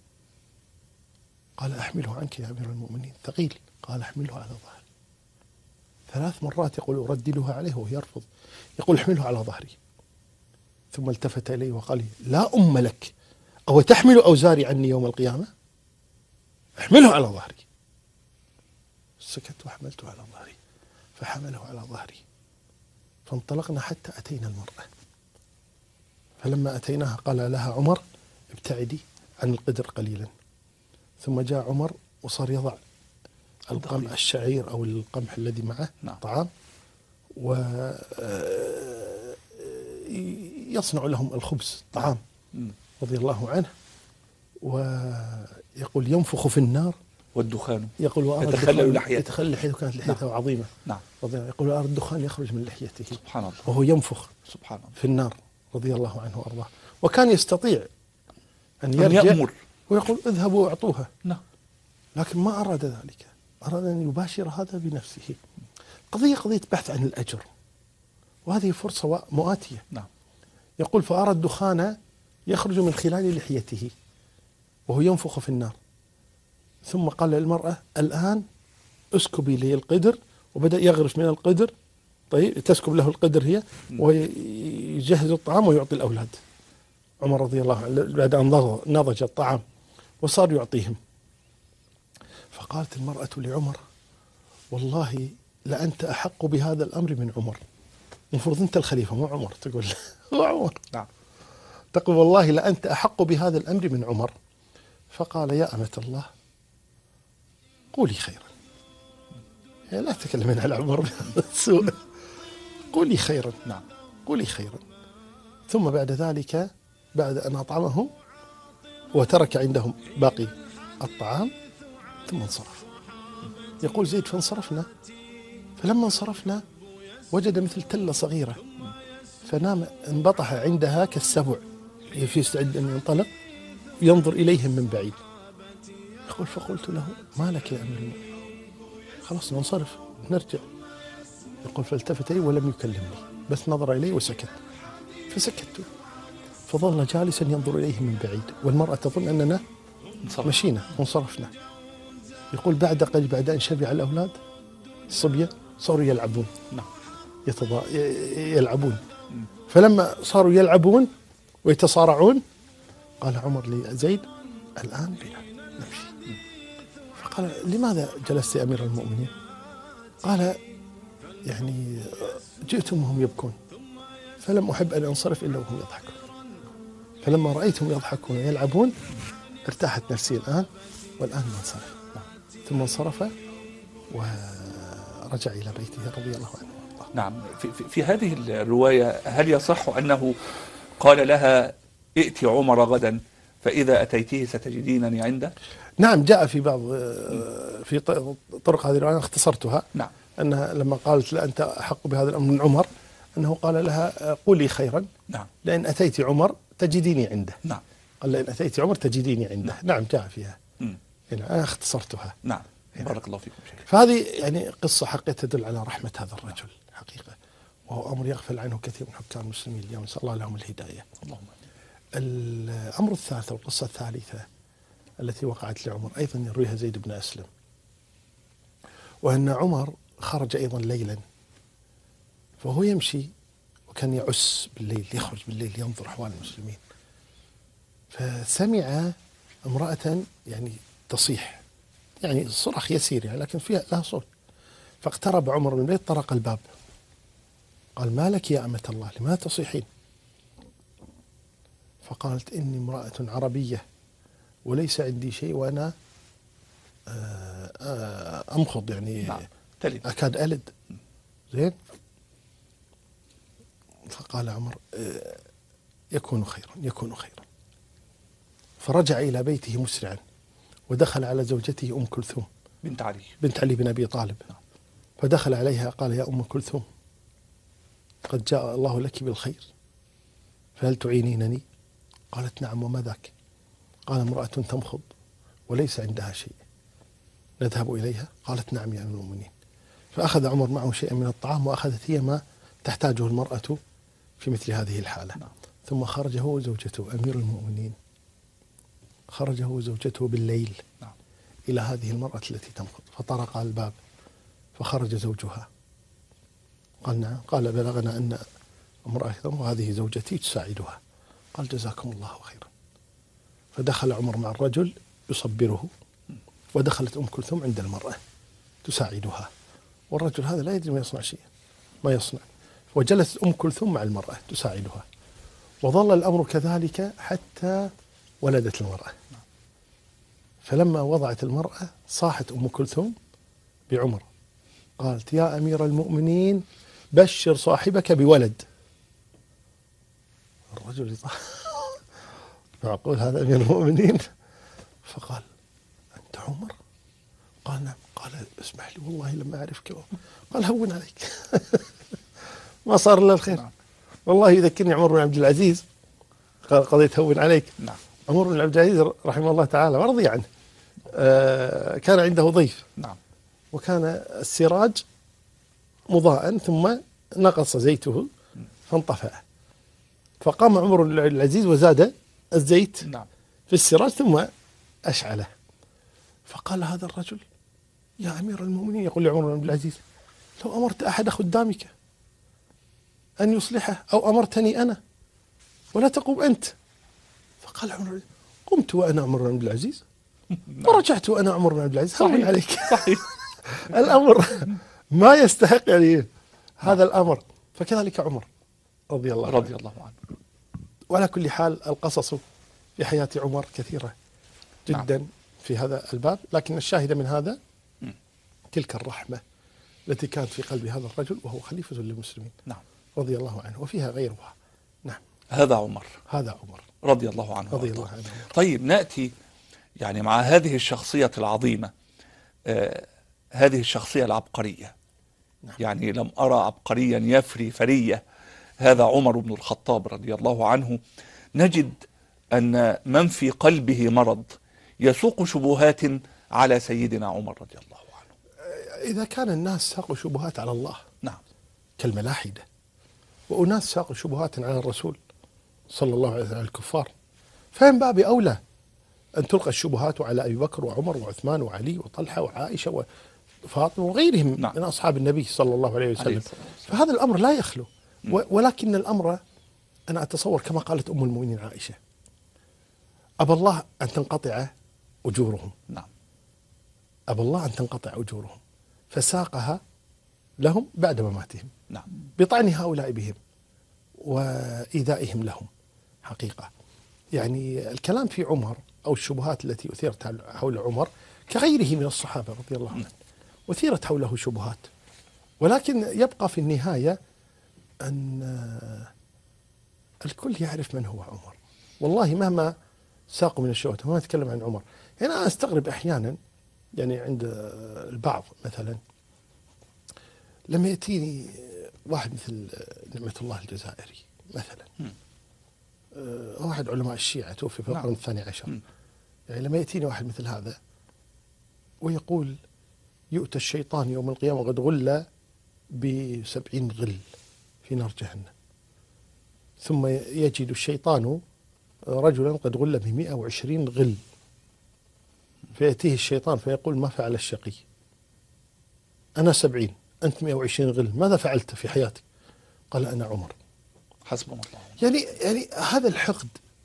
قال أحمله عنك يا أمير المؤمنين ثقيل. قال أحمله على ظهري. 3 مرات يقول أرددها عليه وهو يرفض. يقول احمله على ظهري. ثم التفت إلي وقال لي لا أم لك أو تحمل أوزاري عني يوم القيامة. احمله على ظهري. سكت وحملته على ظهري فحمله على ظهري. فانطلقنا حتى أتينا المرأة. فلما أتيناها قال لها عمر ابتعدي عن القدر قليلا. ثم جاء عمر وصار يضع القمح الشعير أو القمح الذي معه طعام ويصنع لهم الخبز طعام رضي الله عنه. ويقول ينفخ في النار والدخان يقول يتخلل لحيته. يتخلل لحيته كانت لحيته عظيمة. يقول أرى الدخان يخرج من لحيته سبحان الله وهو ينفخ سبحان الله في النار رضي الله عنه وأرضاه. وكان يستطيع أن يرجع يأمر ويقول اذهبوا واعطوها. لكن ما أراد ذلك. أراد أن يباشر هذا بنفسه. قضية بحث عن الأجر وهذه فرصة مؤاتية. يقول فأرى الدخان يخرج من خلال لحيته وهو ينفخ في النار. ثم قال للمرأة الآن اسكبي لي القدر. وبدأ يغرف من القدر. طيب تسكب له القدر هي ويجهز الطعام ويعطي الأولاد. عمر رضي الله عنه بعد أن نضج الطعام وصار يعطيهم. فقالت المرأة لعمر والله لأنت أحق بهذا الأمر من عمر. المفروض أنت الخليفة مو عمر. تقول هو عمر. تقول والله لأنت أحق بهذا الأمر من عمر. فقال يا أمة الله قولي خيرا. لا تتكلمين على عمر بهذا السوء. قولي خيرا. قولي خيرا. ثم بعد ذلك بعد أن أطعمه وترك عندهم باقي الطعام ثم انصرف. يقول زيد فانصرفنا. فلما انصرفنا وجد مثل تلة صغيرة فنام انبطح عندها كالسبع في يستعد أن ينطلق ينظر إليهم من بعيد. يقول فقلت له ما لك يا أمير المؤمنين خلاص ننصرف نرجع. يقول فالتفت لي ولم يكلمني بس نظر إلي وسكت. فسكت. فظل جالسا ينظر إليه من بعيد والمرأة تظن أننا مشينا وانصرفنا. يقول بعد قليل بعد أن شبع الأولاد الصبية صاروا يلعبون. يلعبون. فلما صاروا يلعبون ويتصارعون قال عمر لزيد الآن بنا نمشي. فقال لماذا جلست يا أمير المؤمنين؟ قال يعني جئتم وهم يبكون فلم أحب أن أنصرف إلا وهم يضحكون. فلما رأيتهم يضحكون ويلعبون ارتاحت نفسي الآن والآن ننصرف. ثم انصرف ورجع إلى بيته رضي الله عنه. نعم. في هذه الرواية هل يصح أنه قال لها ائتي عمر غدا فإذا أتيته ستجدينني عنده؟ نعم جاء في بعض في طرق هذه الرواية اختصرتها. أنها لما قالت لا أنت أحق بهذا الأمر من عمر أنه قال لها قولي خيرا. لأن أتيت عمر تجديني عنده. قال لأن أتيت عمر تجديني عنده. نعم جاء فيها. أنا اختصرتها. بارك الله فيكم شيخ. فهذه يعني قصة حقيقة تدل على رحمة هذا الرجل حقيقة وهو أمر يغفل عنه كثير من حكام المسلمين اليوم نسأل الله لهم الهداية. اللهم. الأمر الثالث والقصة الثالثة التي وقعت لعمر أيضا يرويها زيد بن أسلم وأن عمر خرج أيضا ليلا فهو يمشي وكان يعس بالليل يخرج بالليل ينظر أحوال المسلمين فسمع امرأة يعني تصيح يعني صراخ يسير يعني لكن فيها لها صوت. فاقترب عمر من البيت، طرق الباب، قال: ما لك يا أمة الله، لماذا تصيحين؟ فقالت: إني امرأة عربية وليس عندي شيء وأنا أمخض، يعني نعم. تلد. أكاد ألد. زين. فقال عمر: يكون خيرا، يكون خيرا. فرجع إلى بيته مسرعا، ودخل على زوجته أم كلثوم بنت علي بن أبي طالب. فدخل عليها قال: يا أم كلثوم، قد جاء الله لك بالخير، فهل تعينينني؟ قالت: نعم، وما ذاك؟ قال: امرأة تمخض وليس عندها شيء، نذهب إليها؟ قالت: نعم يا أمير المؤمنين. فأخذ عمر معه شيئا من الطعام، وأخذت هي ما تحتاجه المرأة في مثل هذه الحالة. ثم خرج هو وزوجته أمير المؤمنين، خرج هو وزوجته بالليل إلى هذه المرأة التي تمخض، فطرق الباب، فخرج زوجها. قال: نعم. قال: بلغنا أن امرأة وهذه زوجتي تساعدها. قال: جزاكم الله خيرا. فدخل عمر مع الرجل يصبره، ودخلت أم كلثوم عند المرأة تساعدها، والرجل هذا لا يدري ما يصنع شيء، ما يصنع. وجلست أم كلثوم مع المرأة تساعدها، وظل الأمر كذلك حتى ولدت المرأة. فلما وضعت المرأة صاحت أم كلثوم بعمر، قالت: يا أمير المؤمنين، بشر صاحبك بولد. الرجل معقول هذا أمير المؤمنين؟ فقال: أنت عمر؟ قال: نعم. قال: اسمح لي والله لما أعرفك. قال: هون عليك. ما صار إلا الخير. والله يذكرني عمر بن عبد العزيز، قال: قضيت هون عليك. عمر بن عبد العزيز رحمه الله تعالى ورضي عنه، كان عنده ضيف، وكان السراج مضاء ثم نقص زيته فانطفأ، فقام عمر بن عبد العزيز وزاد الزيت في السراج ثم أشعله. فقال هذا الرجل: يا أمير المؤمنين، يقول لعمر بن عبد العزيز: لو أمرت أحد خدامك أن يصلحه، أو أمرتني أنا، ولا تقوم أنت. فقال عمر: قمت وأنا عمر بن عبد العزيز، ورجعت وأنا عمر بن عبد العزيز. هون عليك. صحيح. الأمر ما يستحق يعني هذا الأمر. فكذلك عمر رضي الله عنه. وعلى كل حال القصص في حياة عمر كثيرة جدا في هذا الباب، لكن الشاهد من هذا تلك الرحمة التي كانت في قلب هذا الرجل وهو خليفة للمسلمين رضي الله عنه، وفيها غيرها. هذا عمر رضي الله عنه. طيب نأتي يعني مع هذه الشخصية العظيمة، هذه الشخصية العبقرية. يعني لم أرى عبقريا يفري فرية هذا عمر بن الخطاب رضي الله عنه. نجد أن من في قلبه مرض يسوق شبهات على سيدنا عمر رضي الله عنه. إذا كان الناس ساقوا شبهات على الله كالملاحدة، وأناس ساقوا شبهات على الرسول صلى الله عليه وسلم الكفار، فهم باب أولى أن تلقى الشبهات على أبي بكر وعمر وعثمان وعلي وطلحة وعائشة وفاطمة وغيرهم من أصحاب النبي صلى الله عليه وسلم. فهذا الأمر لا يخلو، ولكن الأمر أنا أتصور كما قالت أم المؤمنين عائشة: أبى الله أن تنقطع أجورهم. أبى الله أن تنقطع أجورهم، فساقها لهم بعد مماتهم بطعن هؤلاء بهم وإيذائهم لهم. حقيقة يعني الكلام في عمر أو الشبهات التي أثيرت حول عمر كغيره من الصحابة رضي الله عنهم، أثيرت حوله شبهات، ولكن يبقى في النهاية أن الكل يعرف من هو عمر. والله مهما ساقوا من الشبهات، وما نتكلم عن عمر، يعني أنا أستغرب أحيانا يعني عند البعض مثلا لما يأتيني واحد مثل نعمة الله الجزائري مثلا، واحد علماء الشيعة توفي في القرن الثاني عشر، يعني لما يأتيني واحد مثل هذا ويقول: يؤتى الشيطان يوم القيامة قد غل ب70 غل في نار جهنم، ثم يجد الشيطان رجلا قد غل ب120 غل، فيأتيه الشيطان فيقول: ما فعل الشقي؟ أنا 70 أنت 120 غل، ماذا فعلت في حياتك؟ قال: أنا عمر. حسبنا الله. يعني هذا الحقد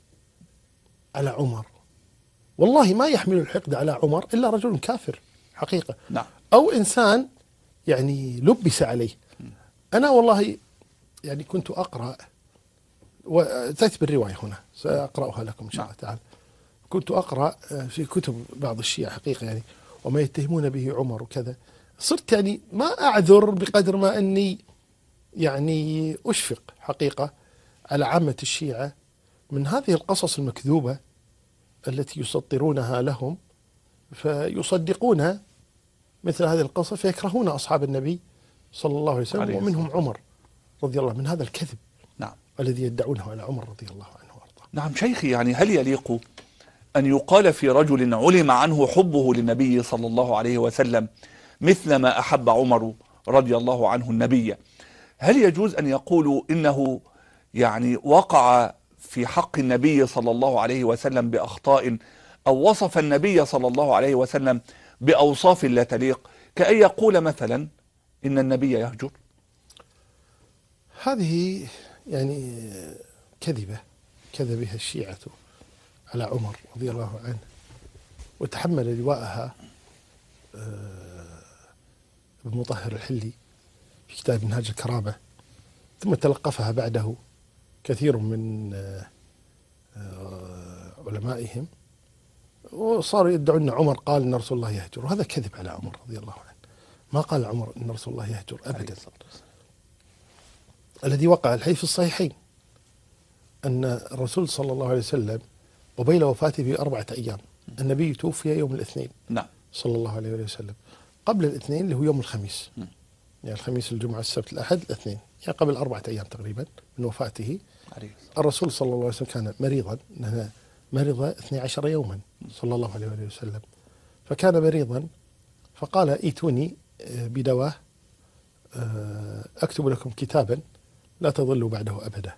على عمر، والله ما يحمل الحقد على عمر إلا رجل كافر حقيقة، أو إنسان يعني لبس عليه. أنا والله يعني كنت أقرأ، وتأتي بالرواية هنا سأقرأها لكم إن شاء الله تعالى. كنت أقرأ في كتب بعض الشيعة حقيقة يعني وما يتهمون به عمر وكذا، صرت يعني ما أعذر بقدر ما أني يعني أشفق حقيقة على عامة الشيعة من هذه القصص المكذوبة التي يسطرونها لهم، فيصدقون مثل هذه القصص فيكرهون أصحاب النبي صلى الله عليه وسلم، ومنهم عمر رضي الله من هذا الكذب نعم الذي يدعونه على عمر رضي الله عنه وارضاه. نعم شيخي، يعني هل يليق أن يقال في رجل علم عنه حبه للنبي صلى الله عليه وسلم مثل ما أحب عمر رضي الله عنه النبي، هل يجوز أن يقولوا إنه يعني وقع في حق النبي صلى الله عليه وسلم بأخطاء، أو وصف النبي صلى الله عليه وسلم بأوصاف لا تليق، كأن يقول مثلا إن النبي يهجر؟ هذه يعني كذبة كذبها الشيعة على عمر رضي الله عنه، وتحمل لواءها ابن مطهر الحلي في كتاب منهاج الكرامة، ثم تلقفها بعده كثير من علمائهم، وصاروا يدعون أن عمر قال أن رسول الله يهجر، وهذا كذب على عمر رضي الله عنه. ما قال عمر أن رسول الله يهجر أبدا. الذي وقع الحديث في الصحيحين أن الرسول صلى الله عليه وسلم قبيل وفاته ب4 أيام، النبي توفي يوم الاثنين نعم صلى الله عليه وسلم، قبل الاثنين اللي هو يوم الخميس، يعني الخميس الجمعة السبت الأحد الاثنين، يعني قبل 4 أيام تقريبا من وفاته. الرسول صلى الله عليه وسلم كان مريضا، مرض 12 يوما صلى الله عليه وسلم، فكان مريضا فقال ائتوني بدواء أكتب لكم كتابا لا تضلوا بعده أبدا.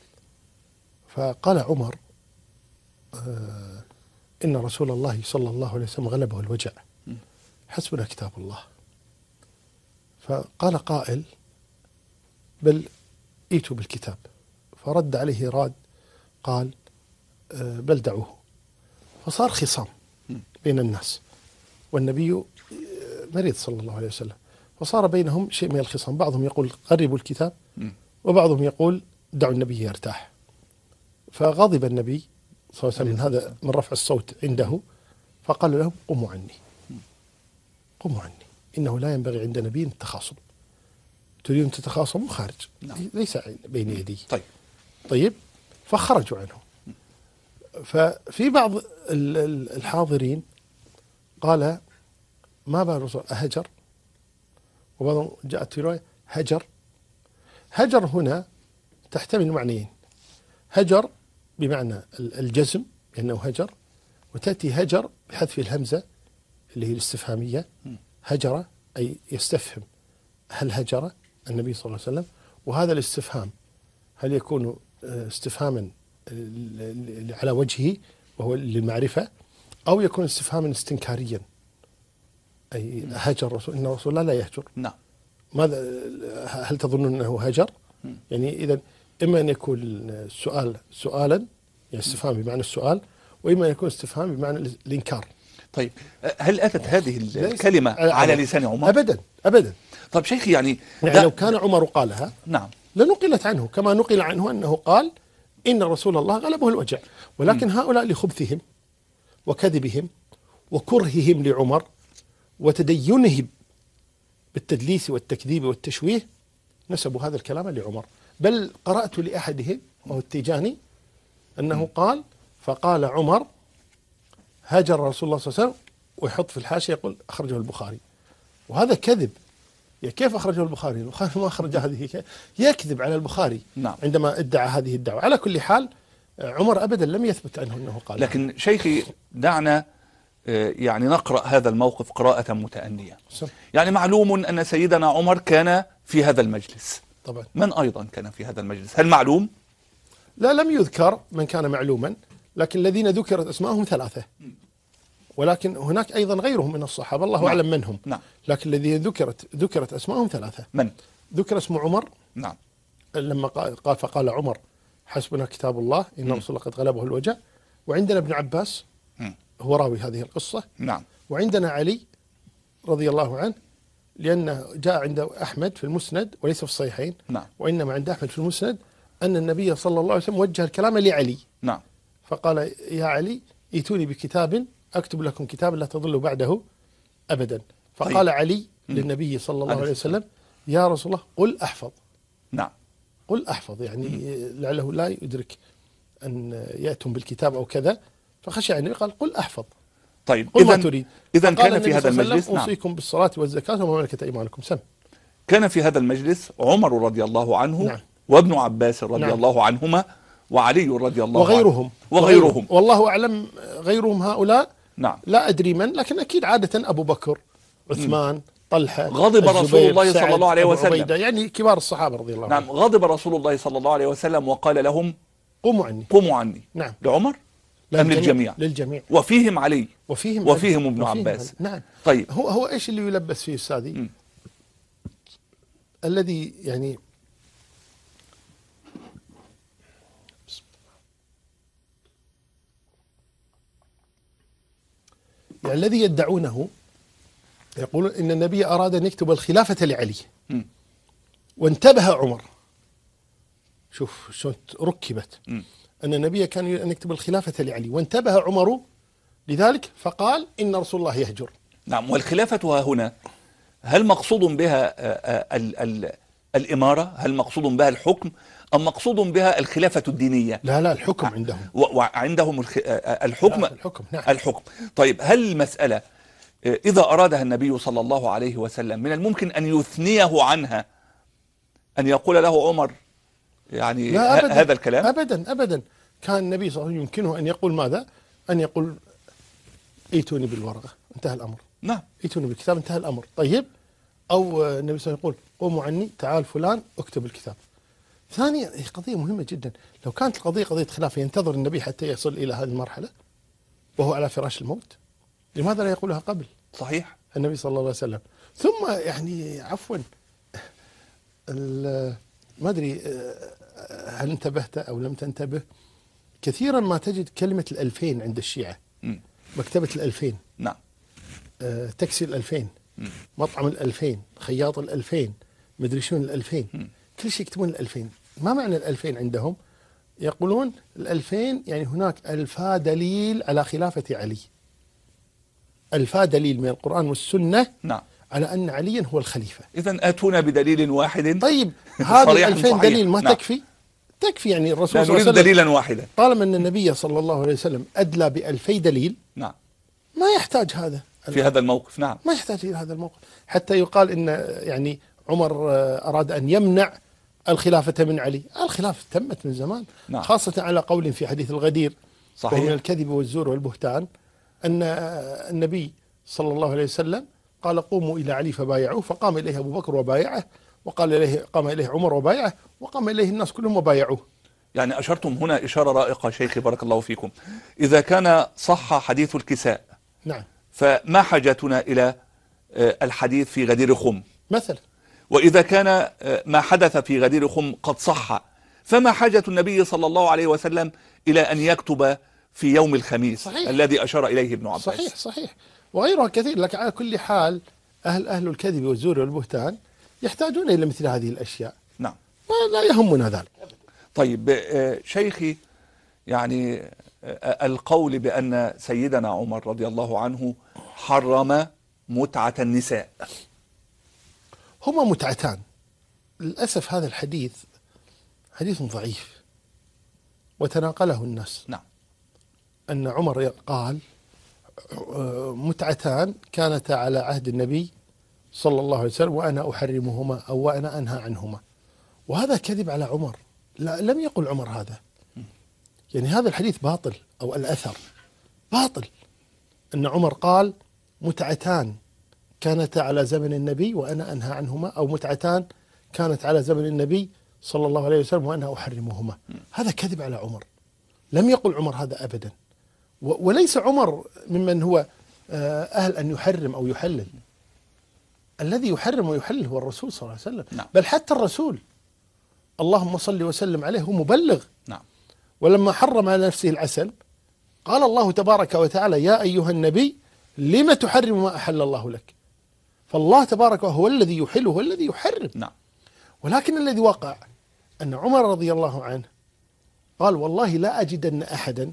فقال عمر إن رسول الله صلى الله عليه وسلم غلبه الوجع، حسبنا كتاب الله. فقال قائل بل ائتوا بالكتاب، فرد عليه راد قال بل دعوه. فصار خصام بين الناس والنبي مريض صلى الله عليه وسلم، فصار بينهم شيء من الخصام، بعضهم يقول قربوا الكتاب وبعضهم يقول دعوا النبي يرتاح. فغضب النبي صلى الله عليه وسلم من هذا، من رفع الصوت عنده، فقال لهم قوموا عني، قوموا عني، إنه لا ينبغي عند نبي التخاصم. تريدون تتخاصموا خارج، ليس بين يدي. طيب فخرجوا عنه. ففي بعض الحاضرين قال ما بال الرسول أهجر، وبعضهم جاءت في رواية هجر. هجر هنا تحتمل معنيين، هجر بمعنى الجزم لأنه هجر، وتأتي هجر بحذف الهمزة اللي هي الاستفهامية، هجر أي يستفهم هل هجر النبي صلى الله عليه وسلم، وهذا الاستفهام هل يكون استفهاما على وجهه وهو للمعرفة، أو يكون استفهاما استنكاريا أي هجر الرسول، إن رسول الله لا يهجر. نعم. ماذا هل تظنون أنه هجر؟ يعني إذا إما أن يكون السؤال سؤالا يعني استفهام بمعنى السؤال، وإما أن يكون استفهام بمعنى الإنكار. طيب هل أتت هذه الكلمة على لسان عمر؟ أبدا أبدا. طب شيخي يعني لو كان عمر قالها نعم لنقلت عنه، كما نقل عنه أنه قال إن رسول الله غلبه الوجع، ولكن هؤلاء لخبثهم وكذبهم وكرههم لعمر وتدينهم بالتدليس والتكذيب والتشويه نسبوا هذا الكلام لعمر. بل قرأت لأحدهم وهو التيجاني أنه قال فقال عمر هاجر رسول الله صلى الله عليه وسلم، ويحط في الحاشية يقول أخرجه البخاري، وهذا كذب. كيف أخرجه البخاري؟ البخاري ما أخرج هذه، يكذب على البخاري نعم. عندما ادعى هذه الدعوة. على كل حال عمر أبدا لم يثبت عنه أنه قال. لكن شيخي دعنا يعني نقرأ هذا الموقف قراءة متأنية. يعني معلوم أن سيدنا عمر كان في هذا المجلس طبعا. من أيضا كان في هذا المجلس؟ هل معلوم؟ لا، لم يذكر من كان معلوما، لكن الذين ذكرت أسماءهم 3، ولكن هناك أيضا غيرهم من الصحابة الله نعم. أعلم منهم. نعم. لكن الذين ذكرت أسماءهم 3. من؟ ذكر اسم عمر. نعم. لما قال فقال عمر حسبنا كتاب الله إن رسول الله قد غلبه الوجع. وعندنا ابن عباس هو راوي هذه القصة. نعم. وعندنا علي رضي الله عنه لأن جاء عند أحمد في المسند وليس في الصحيحين، نعم. وإنما عند أحمد في المسند أن النبي صلى الله عليه وسلم وجه الكلام لعلي، نعم. فقال يا علي ائتوني بكتاب أكتب لكم كتابا لا تضلوا بعده أبدا. فقال طيب. علي للنبي صلى الله عليه وسلم يا رسول الله قل أحفظ. نعم. قل أحفظ، يعني لعله لا يدرك أن يأتون بالكتاب أو كذا، فخشى أن قال قل أحفظ. طيب قل ما تريد. إذا كان في هذا المجلس، نعم، أوصيكم بالصلاة والزكاة وما ملكت أيمانكم. سم. كان في هذا المجلس عمر رضي الله عنه، نعم. وابن عباس رضي نعم. الله عنهما، وعلي رضي الله وغيرهم عنه وغيرهم. والله أعلم غيرهم هؤلاء. نعم. لا أدري من، لكن أكيد عادة أبو بكر، عثمان، طلحة، غضب رسول الله صلى الله عليه وسلم، عبيدة، يعني كبار الصحابة رضي الله عنهم. نعم. غضب رسول الله صلى الله عليه وسلم وقال لهم قوموا عني. قوموا عني. نعم. لعمر أم للجميع؟ للجميع. وفيهم علي وفيهم ابن عباس. نعم. طيب هو إيش اللي يلبس فيه أستاذي؟ الذي يعني الذي يدعونه، يقولون إن النبي أراد أن يكتب الخلافة لعلي وانتبه عمر. شوف شلون ركبت، أن النبي كان أن يكتب الخلافة لعلي وانتبه عمر لذلك، فقال إن رسول الله يهجر. نعم. والخلافة ها هنا هل مقصود بها الإمارة؟ هل مقصود بها الحكم؟ أم مقصود بها الخلافة الدينية؟ لا الحكم عندهم. وعندهم الحكم. نعم. الحكم. طيب هل المسألة إذا أرادها النبي صلى الله عليه وسلم من الممكن أن يثنيه عنها، أن يقول له عمر يعني لا أبداً هذا الكلام؟ أبدا. كان النبي صلى الله عليه وسلم يمكنه أن يقول ماذا؟ أن يقول ائتوني بالورقة انتهى الأمر. نعم. ائتوني بالكتاب انتهى الأمر. طيب. أو النبي صلى الله عليه وسلم يقول قوموا عني، تعال فلان اكتب الكتاب. ثانيا هي قضية مهمة جدا، لو كانت القضية قضية خلاف ينتظر النبي حتى يصل إلى هذه المرحلة وهو على فراش الموت، لماذا لا يقولها قبل؟ صحيح. النبي صلى الله عليه وسلم. ثم يعني عفوا ما أدري هل انتبهت أو لم تنتبه، كثيرا ما تجد كلمة الألفين عند الشيعة. مكتبة الألفين. نعم. تكسي الألفين، مطعم الألفين، خياط الألفين، مدري شنو الألفين، كل شيء يكتبون الألفين. ما معنى الألفين عندهم؟ يقولون الألفين يعني هناك ألفا دليل على خلافة علي، ألفا دليل من القرآن والسنة. نعم. على أن عليا هو الخليفة. إذن آتونا بدليل واحد. طيب هذه 2000 دليل ما نعم. تكفي يعني الرسول صلى الله عليه وسلم وسلم دليلا واحدا. طالما أن النبي صلى الله عليه وسلم أدلى ب2000 دليل. نعم. ما يحتاج هذا في هذا الموقف. نعم. ما يحتاج إلى هذا الموقف حتى يقال إن يعني عمر أراد أن يمنع الخلافة من علي. الخلافة تمت من زمان. نعم. خاصة على قول في حديث الغدير، صحيح، ومن الكذب والزور والبهتان، أن النبي صلى الله عليه وسلم قال قوموا إلى علي فبايعوه، فقام إليه أبو بكر وبايعه، قام إليه عمر وبايعه، وقام إليه الناس كلهم وبايعوه. يعني أشرتم هنا إشارة رائقة شيخي بارك الله فيكم. إذا كان صح حديث الكساء، نعم، فما حاجتنا إلى الحديث في غدير خم مثلا؟ وإذا كان ما حدث في غدير خم قد صح، فما حاجة النبي صلى الله عليه وسلم إلى أن يكتب في يوم الخميس؟ صحيح. الذي أشار إليه ابن عباس. صحيح وغيرها كثير. لكن على كل حال أهل الكذب والزور والبهتان يحتاجون إلى مثل هذه الأشياء. نعم. لا يهمنا ذلك. طيب شيخي، يعني القول بأن سيدنا عمر رضي الله عنه حرم متعة النساء، هما متعتان. للأسف هذا الحديث حديث ضعيف وتناقله الناس. نعم. أن عمر قال متعتان كانتا على عهد النبي صلى الله عليه وسلم وأنا أحرمهما أو وأنا أنهى عنهما، وهذا كذب على عمر. لا، لم يقل عمر هذا. يعني هذا الحديث باطل، أو الأثر باطل. أن عمر قال متعتان كانتا على زمن النبي وأنا أنهى عنهما، أو متعتان كانت على زمن النبي صلى الله عليه وسلم وأنا أحرمهما. هذا كذب على عمر. لم يقل عمر هذا أبدا. وليس عمر ممن هو أهل أن يحرم أو يحلل. الذي يحرم ويحلل هو الرسول صلى الله عليه وسلم. نعم. بل حتى الرسول اللهم صل وسلم عليه هو مبلغ. نعم. ولما حرم على نفسه العسل قال الله تبارك وتعالى يا أيها النبي لم تحرم ما أحل الله لك. فالله تبارك هو الذي يحل وهو الذي يحرم. نعم. ولكن الذي وقع أن عمر رضي الله عنه قال والله لا أجدن أحدا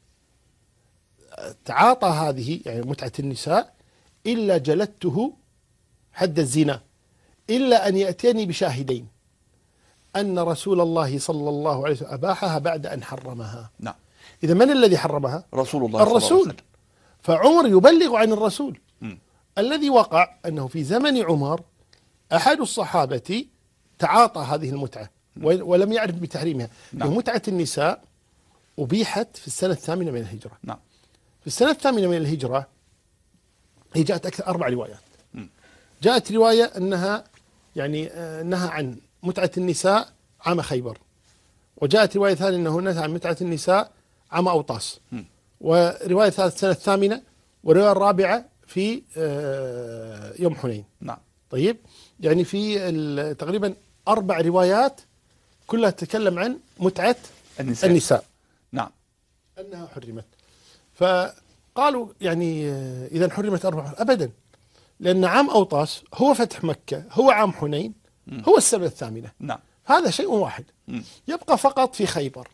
تعاطى هذه يعني متعة النساء إلا جلدته حد الزنا، إلا أن يأتيني بشاهدين أن رسول الله صلى الله عليه وسلم أباحها بعد أن حرمها. نعم. إذا من الذي حرمها؟ رسول الله الرسول. صلى الله عليه وسلم. فعمر يبلغ عن الرسول. م. الذي وقع أنه في زمن عمر أحد الصحابة تعاطى هذه المتعة ولم يعرف بتحريمها. نعم. متعة النساء أبيحت في السنة 8 من الهجرة. نعم. في السنة 8 من الهجرة هي جاءت أكثر 4 روايات. م. جاءت رواية أنها يعني نهى عن متعة النساء عام خيبر، وجاءت رواية ثانية أنه نهى عن متعة النساء عام أوطاس، ورواية ثالثة سنة 8، ورواية الرابعة في يوم حنين. نعم. طيب يعني في تقريبا 4 روايات كلها تتكلم عن متعة النساء. نعم. أنها حرمت. فقالوا يعني إذا حرمت 4 أبدا، لأن عام أوطاس هو فتح مكة، هو عام حنين، هو السنة 8. نعم. هذا شيء واحد. يبقى فقط في خيبر،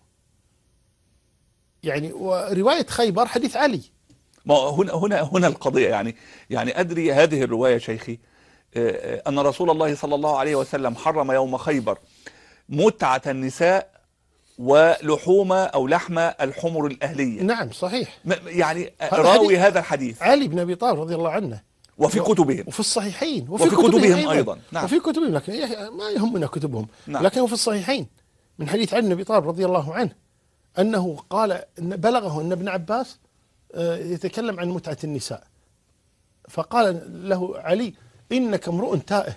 يعني ورواية خيبر حديث علي. ما هنا القضية يعني أدري هذه الرواية شيخي أن رسول الله صلى الله عليه وسلم حرم يوم خيبر متعة النساء ولحوم أو لحم الحمر الأهلية. نعم صحيح. يعني راوي هذا الحديث علي بن أبي طالب رضي الله عنه، وفي كتبهم وفي الصحيحين وفي كتبهم أيضا. نعم. وفي كتبهم، لكن ما يهمنا كتبهم. نعم. لكنه في الصحيحين من حديث علي بن أبي طالب رضي الله عنه أنه قال إن بلغه أن ابن عباس يتكلم عن متعة النساء، فقال له علي إنك امرؤ تائه،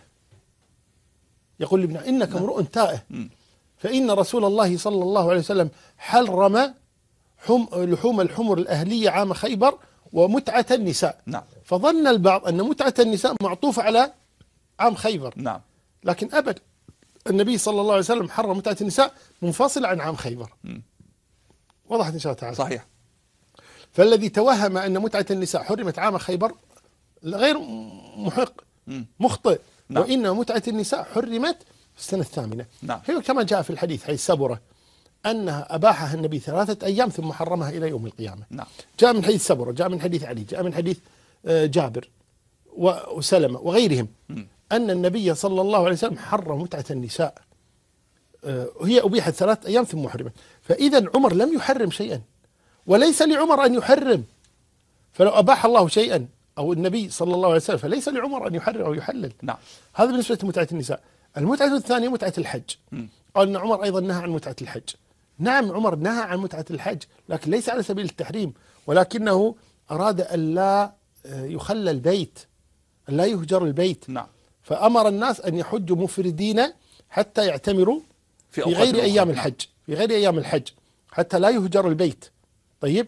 يقول لابن إنك امرؤ تائه، فإن رسول الله صلى الله عليه وسلم حرم لحوم الحمر الأهلية عام خيبر ومتعة النساء. نعم. فظن البعض أن متعة النساء معطوفة على عام خيبر. نعم. لكن أبدا، النبي صلى الله عليه وسلم حرم متعة النساء منفصلة عن عام خيبر. وضحت إن شاء الله تعالى. صحيح. فالذي توهم أن متعة النساء حرمت عام خيبر غير محق، مخطئ. نعم. وإن متعة النساء حرمت في السنة 8. نعم. هي كما جاء في الحديث حديث سبرة أنها أباحها النبي 3 أيام ثم حرمها إلى يوم القيامة. نعم. جاء من حديث سبرة، جاء من حديث علي، جاء من حديث جابر وسلمة وغيرهم أن النبي صلى الله عليه وسلم حرم متعة النساء، هي أبيحت 3 أيام ثم حرمت. فإذا عمر لم يحرم شيئا، وليس لعمر أن يحرم. فلو أباح الله شيئا أو النبي صلى الله عليه وسلم فليس لعمر أن يحرم أو يحلل. نعم. هذا بالنسبة لمتعة النساء. المتعة الثانية متعة الحج. قال أن عمر أيضا نهى عن متعة الحج. نعم عمر نهى عن متعة الحج، لكن ليس على سبيل التحريم، ولكنه أراد أن لا يخلى البيت، أن لا يهجر البيت. نعم. فأمر الناس أن يحجوا مفردين حتى يعتمروا في غير أيام الحج. في غير أيام الحج حتى لا يهجر البيت. طيب،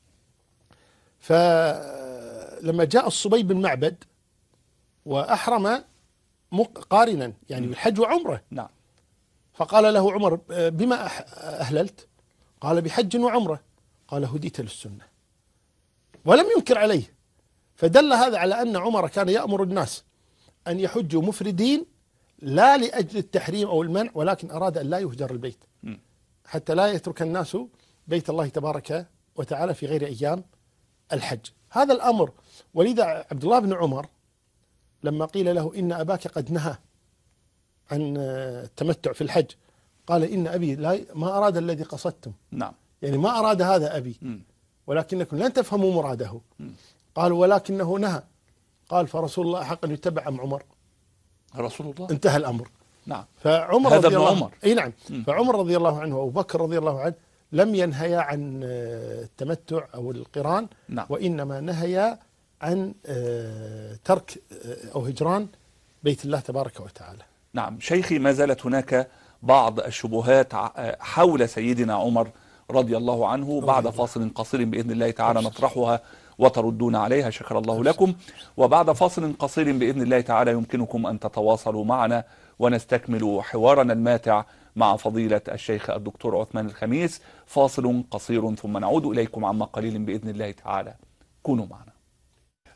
فلما جاء الصبي بن معبد وأحرم قارنا يعني بالحج وعمره. نعم. فقال له عمر بما أهللت؟ قال بحج وعمره. قال هديت للسنة، ولم ينكر عليه. فدل هذا على أن عمر كان يأمر الناس أن يحجوا مفردين لا لأجل التحريم أو المنع، ولكن أراد أن لا يهجر البيت حتى لا يترك الناس بيت الله تبارك وتعالى في غير أيام الحج. هذا الأمر. ولذا عبد الله بن عمر لما قيل له إن أباك قد نهى عن التمتع في الحج قال إن أبي ما أراد الذي قصدتم. نعم. يعني ما أراد هذا أبي، ولكنكم لن تفهموا مراده. قال ولكنه نهى. قال فرسول الله أحق أن يتبع أم عمر؟ رسول الله. انتهى الأمر. نعم. فعمر هذا رضي ابن الله عمر. أي نعم. فعمر رضي الله عنه وأبو بكر رضي الله عنه لم ينهيا عن التمتع أو القران. نعم. وإنما نهيا عن ترك أو هجران بيت الله تبارك وتعالى. نعم. شيخي، ما زالت هناك بعض الشبهات حول سيدنا عمر رضي الله عنه. بعد فاصل قصير بإذن الله تعالى نطرحها وتردون عليها، شكر الله لكم. وبعد فاصل قصير بإذن الله تعالى يمكنكم أن تتواصلوا معنا ونستكمل حوارنا الماتع مع فضيلة الشيخ الدكتور عثمان الخميس. فاصل قصير ثم نعود إليكم عما قليل بإذن الله تعالى. كونوا معنا.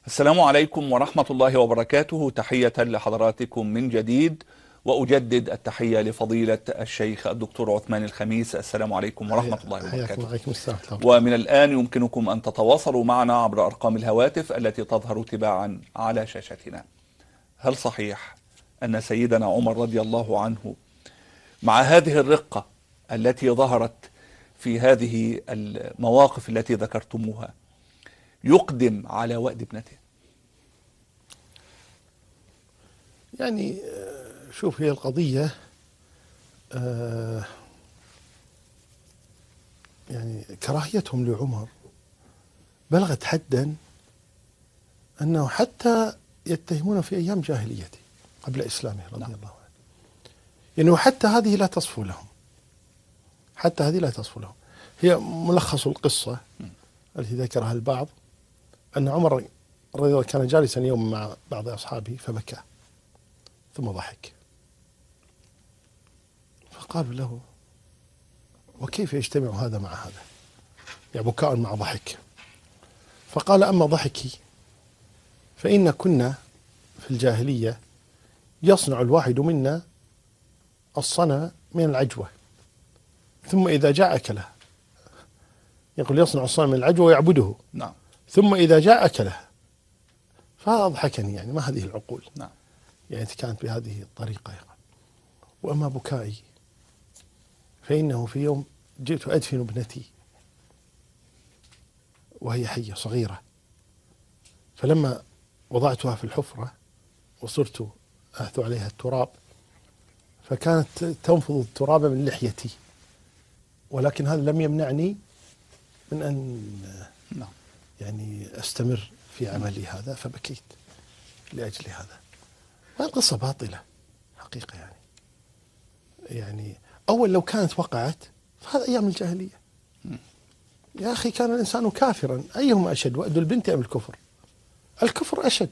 السلام عليكم ورحمة الله وبركاته. تحية لحضراتكم من جديد، وأجدد التحية لفضيلة الشيخ الدكتور عثمان الخميس. السلام عليكم ورحمة الله وبركاته. ومن الآن يمكنكم أن تتواصلوا معنا عبر أرقام الهواتف التي تظهر تباعا على شاشتنا. هل صحيح أن سيدنا عمر رضي الله عنه مع هذه الرقة التي ظهرت في هذه المواقف التي ذكرتموها يقدم على وأد ابنته؟ يعني شوف، هي القضية يعني كراهيتهم لعمر بلغت حدا أنه حتى يتهمونه في أيام جاهليته قبل إسلامه رضي الله عنه. يعني حتى هذه لا تصفو لهم، حتى هذه لا تصفو لهم. هي ملخص القصة التي ذكرها البعض أن عمر رضي الله كان جالسا يوم مع بعض أصحابه فبكى ثم ضحك، فقالوا له: وكيف يجتمع هذا مع هذا؟ يعني بكاء مع ضحك. فقال: أما ضحكي فإن كنا في الجاهلية يصنع الواحد منا الصنم من العجوة، ثم إذا جاء أكله. يقول: يصنع الصنم من العجوة ويعبده، نعم. ثم إذا جاء أكله. فأضحكني، يعني ما هذه العقول؟ نعم. يعني كانت بهذه الطريقة. وأما بكائي فإنه في يوم جئت أدفن ابنتي وهي حية صغيرة، فلما وضعتها في الحفرة وصرت أهث عليها التراب، فكانت تنفض التراب من لحيتي، ولكن هذا لم يمنعني من أن يعني أستمر في عملي هذا، فبكيت لأجل هذا. والقصة باطلة حقيقة. يعني أول لو كانت وقعت فهذا أيام الجاهلية. يا أخي كان الإنسان كافرا، أيهما أشد، وأد البنت أم الكفر؟ الكفر أشد،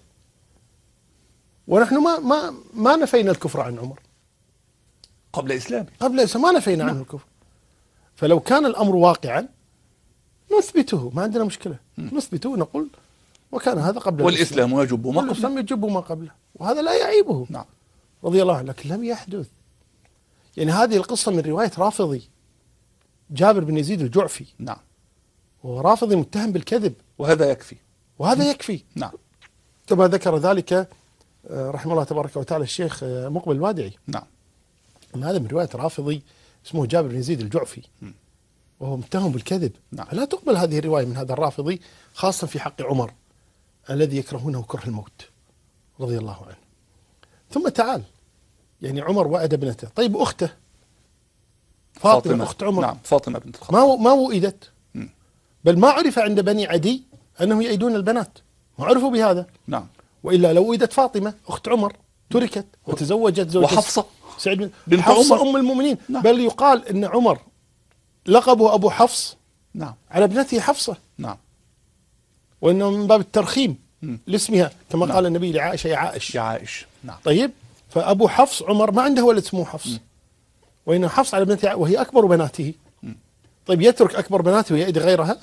ونحن ما نفينا الكفر عن عمر قبل إسلامه، ما نفينا عنه الكفر. فلو كان الأمر واقعا نثبته، ما عندنا مشكلة، نثبته ونقول وكان هذا قبل والإسلام يجب ما قبله، والإسلام يجب ما قبله، وهذا لا يعيبه. نعم. رضي الله عنه. لكن لم يحدث. يعني هذه القصة من رواية رافضي جابر بن يزيد الجعفي. نعم. ورافضي متهم بالكذب، وهذا يكفي. نعم. كما ذكر ذلك رحمه الله تبارك وتعالى الشيخ مقبل الوادعي. نعم. هذا من رواية رافضي اسمه جابر بن يزيد الجعفي، وهو متهم بالكذب. نعم. فلا تقبل هذه الرواية من هذا الرافضي، خاصة في حق عمر الذي يكرهونه كره الموت رضي الله عنه. ثم تعال، يعني عمر وأد ابنته. طيب أخته فاطمة أخت عمر، نعم، فاطمة بنت الخطاب ما وئدت، بل ما عرف عند بني عدي أنهم يأيدون البنات، ما عرفوا بهذا. نعم. وإلا لو وئدت فاطمة أخت عمر تركت وتزوجت زوجة وحفصة سعيد بنت حفصة عمر أم المؤمنين. نعم. بل يقال أن عمر لقبه أبو حفص، نعم، على ابنته حفصة، نعم، وأنه من باب الترخيم لاسمها، كما نعم. قال النبي لعائشة: يا عائش. يا عائش. نعم. طيب، فأبو حفص عمر ما عنده ولد اسمه حفص، وإنه حفص على ابنته وهي أكبر بناته. طيب يترك أكبر بناته ويأيد غيرها؟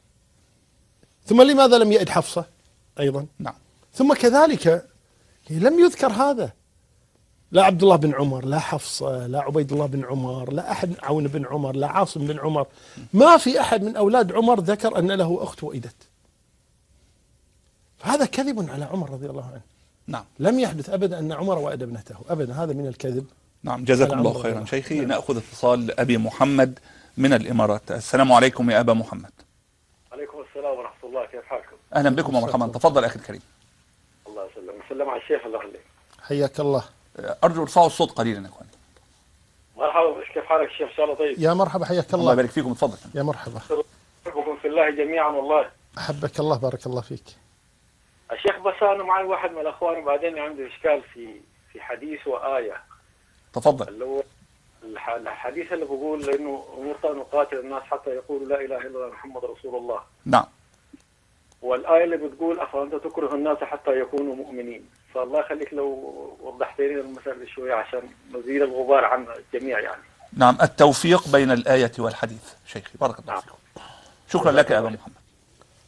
ثم لماذا لم يأيد حفصة أيضا؟ نعم. ثم كذلك لم يذكر هذا، لا عبد الله بن عمر، لا حفصة، لا عبيد الله بن عمر، لا أحد عون بن عمر، لا عاصم بن عمر، ما في أحد من أولاد عمر ذكر أن له أخت وئدت. فهذا كذب على عمر رضي الله عنه. نعم. لم يحدث أبدا أن عمر وأد ابنته أبدا، هذا من الكذب. نعم. جزاكم الله خيرا شيخي. نعم. نأخذ اتصال أبي محمد من الإمارات. السلام عليكم يا أبا محمد. عليكم السلام ورحمة الله، كيف حالكم؟ أهلا بكم ومرحبا. تفضل أخي الكريم. الله يسلم. سلم على الشيخ. الله يخليك. حياك الله. أرجو ارفعوا الصوت قليلا يا أخوان. مرحبا، كيف حالك الشيخ؟ إن شاء الله طيب. يا مرحبا، حياك الله. الله يبارك فيكم. تفضل. يا مرحبا. أحبكم في الله جميعا والله. أحبك الله، بارك الله فيك. الشيخ بس أنا معي واحد من الأخوان وبعدين عنده إشكال في حديث وآية. تفضل. اللي هو الحديث اللي بيقول إنه أمرت أن نقاتل الناس حتى يقولوا لا إله إلا الله محمد رسول الله. نعم. والآية اللي بتقول أفأنت تكره الناس حتى يكونوا مؤمنين. فالله يخليك لو وضحت لنا المسألة شوية عشان نزيل الغبار عن الجميع يعني. نعم. التوفيق بين الآية والحديث شيخي. بارك الله فيكم. شكرا لك يا أبا محمد.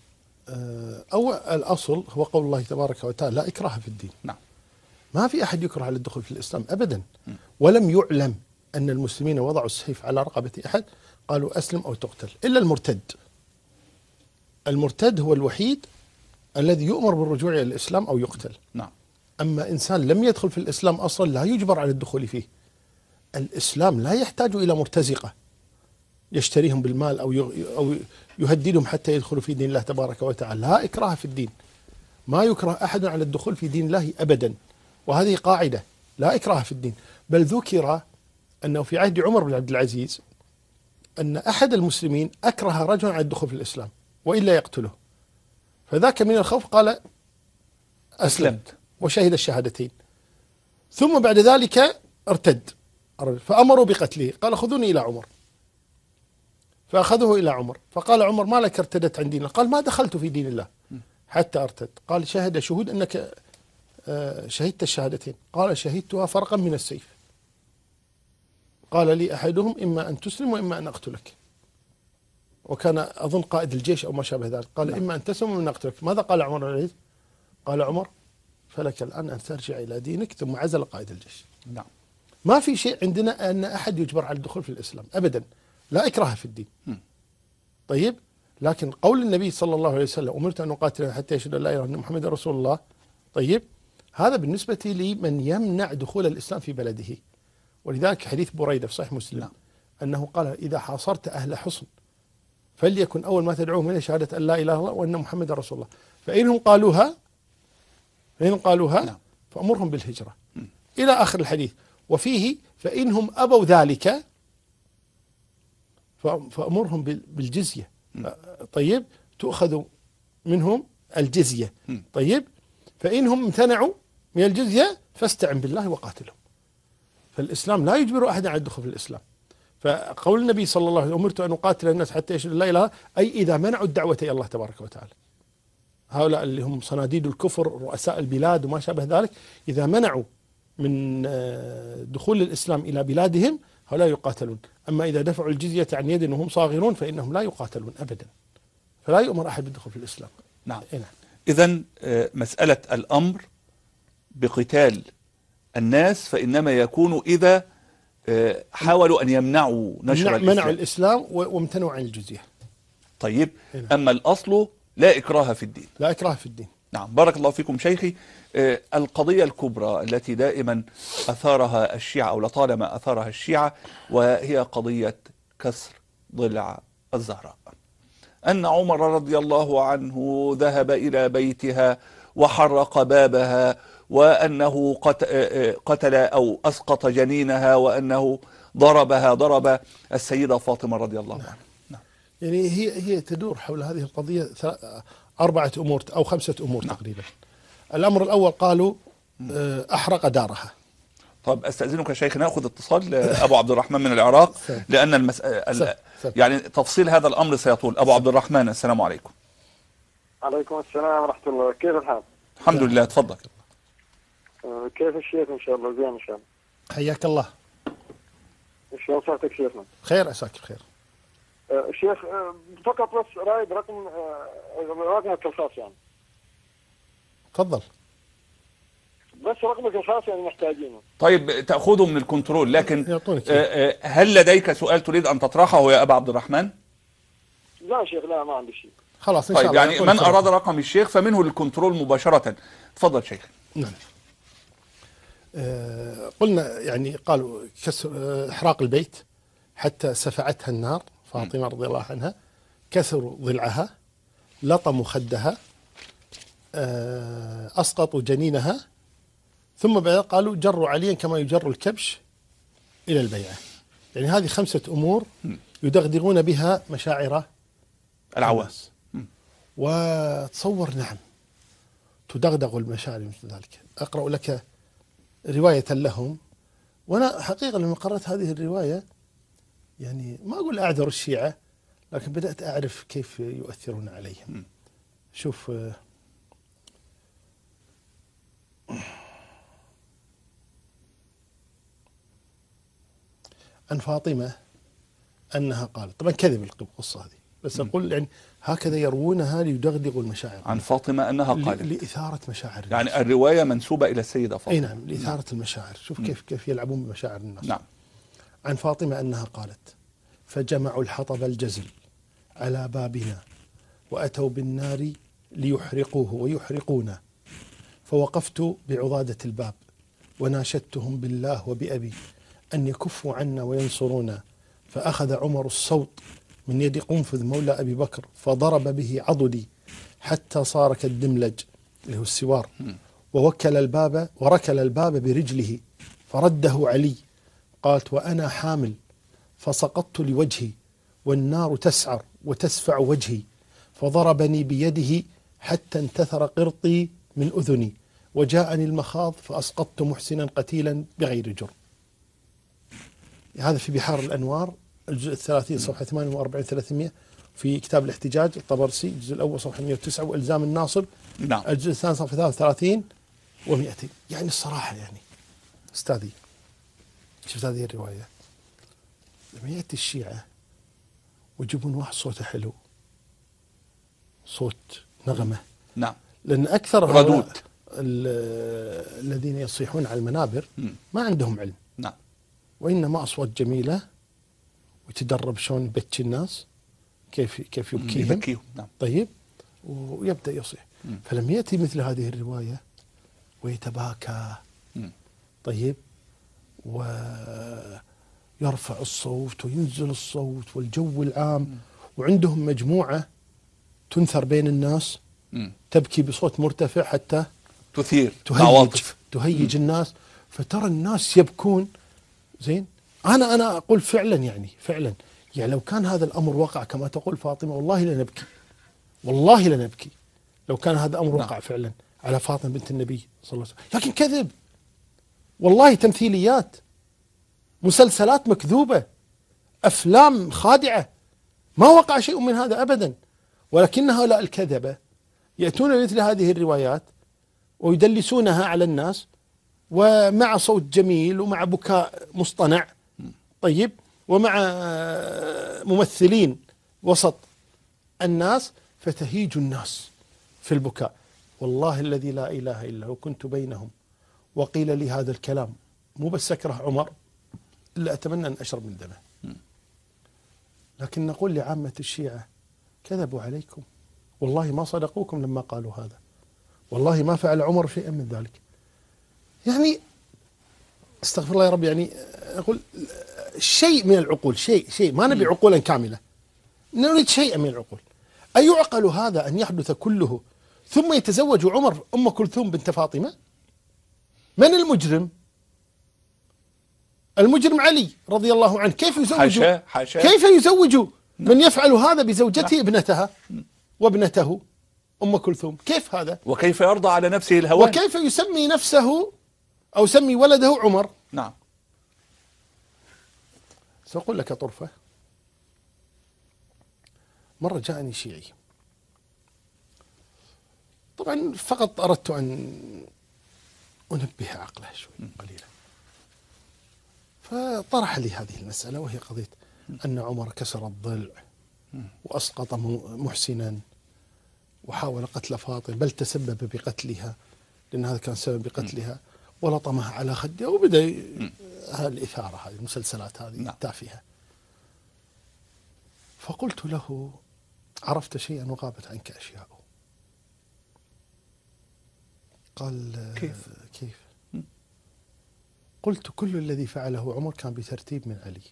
أو الأصل هو قول الله تبارك وتعالى لا إكراه في الدين. نعم. ما في أحد يكره على الدخول في الإسلام أبدا. ولم يعلم أن المسلمين وضعوا السيف على رقبة أحد قالوا أسلم أو تقتل إلا المرتد. المرتد هو الوحيد الذي يؤمر بالرجوع إلى الإسلام أو يقتل. نعم. أما إنسان لم يدخل في الإسلام أصلا لا يجبر على الدخول فيه. الإسلام لا يحتاج إلى مرتزقة يشتريهم بالمال أو يهددهم حتى يدخلوا في دين الله تبارك وتعالى. لا إكراه في الدين. ما يكره أحد على الدخول في دين الله أبدا، وهذه قاعدة لا إكراه في الدين. بل ذكر أنه في عهد عمر بن عبد العزيز أن أحد المسلمين أكره رجلا على الدخول في الإسلام وإلا يقتله، فذاك من الخوف قال أسلمت وشهد الشهادتين، ثم بعد ذلك ارتد فأمروا بقتله. قال خذوني إلى عمر، فأخذوه إلى عمر، فقال عمر ما لك ارتدت عن دين الله؟ قال ما دخلت في دين الله حتى ارتد. قال شهد شهود أنك شهدت الشهادتين؟ قال شهدتها فرقا من السيف. قال لي أحدهم إما أن تسلم وإما أن أقتلك، وكان أظن قائد الجيش أو ما شابه ذلك. قال إما أن تسلم وإما أن أقتلك. ماذا قال عمر العزيز؟ قال عمر فلك الآن أن ترجع إلى دينك، ثم عزل قائد الجيش. نعم. ما في شيء عندنا أن أحد يجبر على الدخول في الإسلام أبدا، لا إكراه في الدين. طيب، لكن قول النبي صلى الله عليه وسلم أمرت أن أقاتل حتى يشهد أن لا إله إلا الله محمد رسول الله، طيب هذا بالنسبة لمن يمنع دخول الإسلام في بلده. ولذلك حديث بريدة في صحيح مسلم أنه قال إذا حاصرت أهل حصن فليكن أول ما تدعوهم إلى شهادة أن لا إله إلا الله وأن محمد رسول الله، فإنهم قالوها فأمرهم بالهجرة إلى آخر الحديث. وفيه فإنهم أبوا ذلك فأمرهم بالجزية. طيب، تؤخذ منهم الجزية. طيب، فإنهم امتنعوا من الجزية فاستعن بالله وقاتلهم. فالإسلام لا يجبر أحدا على الدخول في الإسلام. فقول النبي صلى الله عليه وسلم أمرت أن أقاتل الناس حتى يشهدوا لا إله، أي إذا منعوا الدعوة إلى الله تبارك وتعالى. هؤلاء اللي هم صناديد الكفر رؤساء البلاد وما شابه ذلك، إذا منعوا من دخول الإسلام إلى بلادهم هؤلاء يقاتلون. أما إذا دفعوا الجزية عن يد وهم صاغرون فإنهم لا يقاتلون أبدا. فلا يؤمر أحد بالدخول في الإسلام. نعم. إذن مسألة الأمر بقتال الناس فإنما يكون إذا حاولوا أن يمنعوا نشر الإسلام، منعوا الإسلام وامتنعوا عن الجزية. طيب، أما الأصل لا إكراه في الدين. لا إكراه في الدين. نعم. بارك الله فيكم شيخي. القضية الكبرى التي دائما أثارها الشيعة أو لطالما أثارها الشيعة، وهي قضية كسر ضلع الزهراء، أن عمر رضي الله عنه ذهب إلى بيتها وحرق بابها، وأنه قتل أو أسقط جنينها، وأنه ضرب السيدة فاطمة رضي الله عنها. نعم. يعني هي تدور حول هذه القضية 4 أمور أو 5 أمور تقريبا. الأمر الأول قالوا أحرق دارها. طب أستأذنك يا شيخ نأخذ اتصال أبو عبد الرحمن من العراق، لأن المسألة يعني تفصيل هذا الأمر سيطول. أبو عبد الرحمن، السلام عليكم. عليكم السلام ورحمة الله، كيف الحال؟ الحمد لله، تفضل. كيف الشيخ؟ إن شاء الله زين إن شاء الله. حياك الله. شلون صحتك شيخنا؟ خير، عساك بخير. شيخ، فقط بس رايد رقم الخاص يعني. تفضل. بس رقمك الخاص يعني محتاجينه. طيب، تأخذه من الكنترول، لكن هل لديك سؤال تريد أن تطرحه يا أبا عبد الرحمن؟ لا شيخ، لا ما عندي شيء. خلاص إن شاء الله. يعني من أراد رقم الشيخ فمنه للكنترول مباشرة. تفضل شيخ. نعم. قلنا يعني قالوا إحراق البيت حتى سفعتها النار فاطمة رضي الله عنها، كسروا ضلعها، لطموا خدها، أسقطوا جنينها، ثم بعد قالوا جروا عليا كما يجر الكبش إلى البيعة. يعني هذه 5 أمور يدغدغون بها مشاعر العوام. وتصور نعم تدغدغ المشاعر مثل ذلك. أقرأ لك رواية لهم، وأنا حقيقة لما قرأت هذه الرواية يعني ما أقول أعذر الشيعة، لكن بدأت أعرف كيف يؤثرون عليهم. شوف، عن فاطمة أنها قالت، طبعا كذب القصة هذه، بس أقول يعني هكذا يروونها ليدغدغوا المشاعر عن فاطمة أنها قالت لإثارة مشاعر الناس. يعني الرواية منسوبة إلى السيدة فاطمة. أي نعم، لإثارة المشاعر. شوف كيف يلعبون بمشاعر الناس. نعم. عن فاطمة أنها قالت: فجمعوا الحطب الجزل على بابنا وأتوا بالنار ليحرقوه ويحرقونه، فوقفت بعضادة الباب وناشدتهم بالله وبأبي أن يكفوا عنا وينصرونا، فأخذ عمر الصوت من يد قنفذ مولى أبي بكر فضرب به عضدي حتى صار كالدملج اللي هو السوار، وركل الباب برجله فرده علي. قالت: وأنا حامل فسقطت لوجهي والنار تسعر وتسفع وجهي، فضربني بيده حتى انتثر قرطي من أذني، وجاءني المخاض فأسقطت محسنا قتيلا بغير جرم. هذا في بحار الأنوار الجزء 30 صفحة 48-300، في كتاب الاحتجاج الطبرسي الجزء الأول صفحة 109، وإلزام الناصب نعم. الجزء الثاني صفحة 33 و200. يعني الصراحة يعني أستاذي، شفت هذه الرواية لما يأتي الشيعة ويجيبون واحد صوته حلو، صوت نغمة. نعم. لأن أكثر ردود الذين يصيحون على المنابر ما عندهم علم. نعم. وإنما أصوات جميلة، ويتدرب شلون يبكي الناس، كيف يبكيهم. نعم. طيب، ويبدأ يصيح. فلما يأتي مثل هذه الرواية ويتباكى، طيب، ويرفع الصوت وينزل الصوت والجو العام، وعندهم مجموعة تنثر بين الناس تبكي بصوت مرتفع حتى تهيج الناس، فترى الناس يبكون. زين، أنا أقول فعلا يعني لو كان هذا الأمر وقع كما تقول فاطمة والله لنبكي لو كان هذا الأمر وقع فعلا على فاطمة بنت النبي صلى الله عليه وسلم. لكن كذب، والله تمثيليات، مسلسلات مكذوبة، أفلام خادعة، ما وقع شيء من هذا أبدا. ولكن هؤلاء الكذبة يأتون بمثل هذه الروايات ويدلسونها على الناس، ومع صوت جميل ومع بكاء مصطنع، طيب، ومع ممثلين وسط الناس، فتهيج الناس في البكاء. والله الذي لا إله إلا هو كنت بينهم وقيل لي هذا الكلام، مو بس أكره عمر إلا أتمنى أن أشرب من دمه. لكن نقول لعامة الشيعة: كذبوا عليكم، والله ما صدقوكم لما قالوا هذا، والله ما فعل عمر شيئا من ذلك. يعني استغفر الله يا رب، يعني أقول شيء من العقول، شيء ما نبي عقولا كاملة، نريد شيء من العقول. أيعقل هذا أن يحدث كله ثم يتزوج عمر أم كلثوم بنت فاطمة؟ من المجرم؟ المجرم علي رضي الله عنه. كيف يزوج حاشا. كيف يزوج من يفعل هذا بزوجته ابنتها وابنته أم كلثوم؟ كيف هذا؟ وكيف يرضى على نفسه الهوان؟ وكيف يسمي نفسه أو يسمي ولده عمر؟ نعم. سأقول لك طرفة. مرة جاءني شيعي، طبعا فقط أردت أن أنبه عقله شوي قليلا، فطرح لي هذه المسألة، وهي قضية أن عمر كسر الضلع وأسقط محسنا وحاول قتل فاطمة، بل تسبب بقتلها لأن هذا كان سبب بقتلها، ولطمها على خده، وبدأ الإثارة هذه، المسلسلات هذه التافهة. فقلت له: عرفت شيئا وغابت عنك أشياء. قال: كيف؟ قلت: كل الذي فعله عمر كان بترتيب من علي.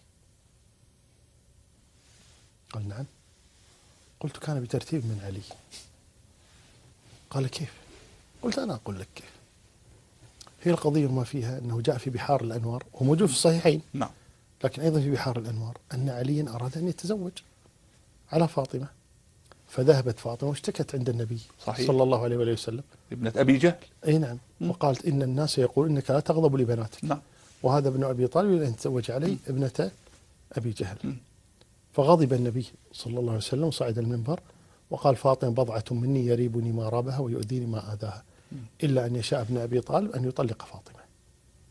قال: نعم. قلت: كان بترتيب من علي. قال: كيف؟ قلت: أنا أقول لك كيف. هي القضية ما فيها أنه جاء في بحار الأنوار، وموجود في الصحيحين، نعم، لكن أيضا في بحار الأنوار أن عليا أراد أن يتزوج على فاطمة، فذهبت فاطمة واشتكت عند النبي صحيح صلى الله عليه وآله وسلم، ابنة أبي جهل. أي نعم. وقالت: إن الناس يقول إنك لا تغضب لبناتك. نعم. وهذا ابن أبي طالب يريد أن يتزوج علي ابنة أبي جهل. فغضب النبي صلى الله عليه وسلم وصعد المنبر وقال: فاطمة بضعة مني يريبني ما رابها ويؤذيني ما آذاها، إلا أن يشاء ابن أبي طالب أن يطلق فاطمة.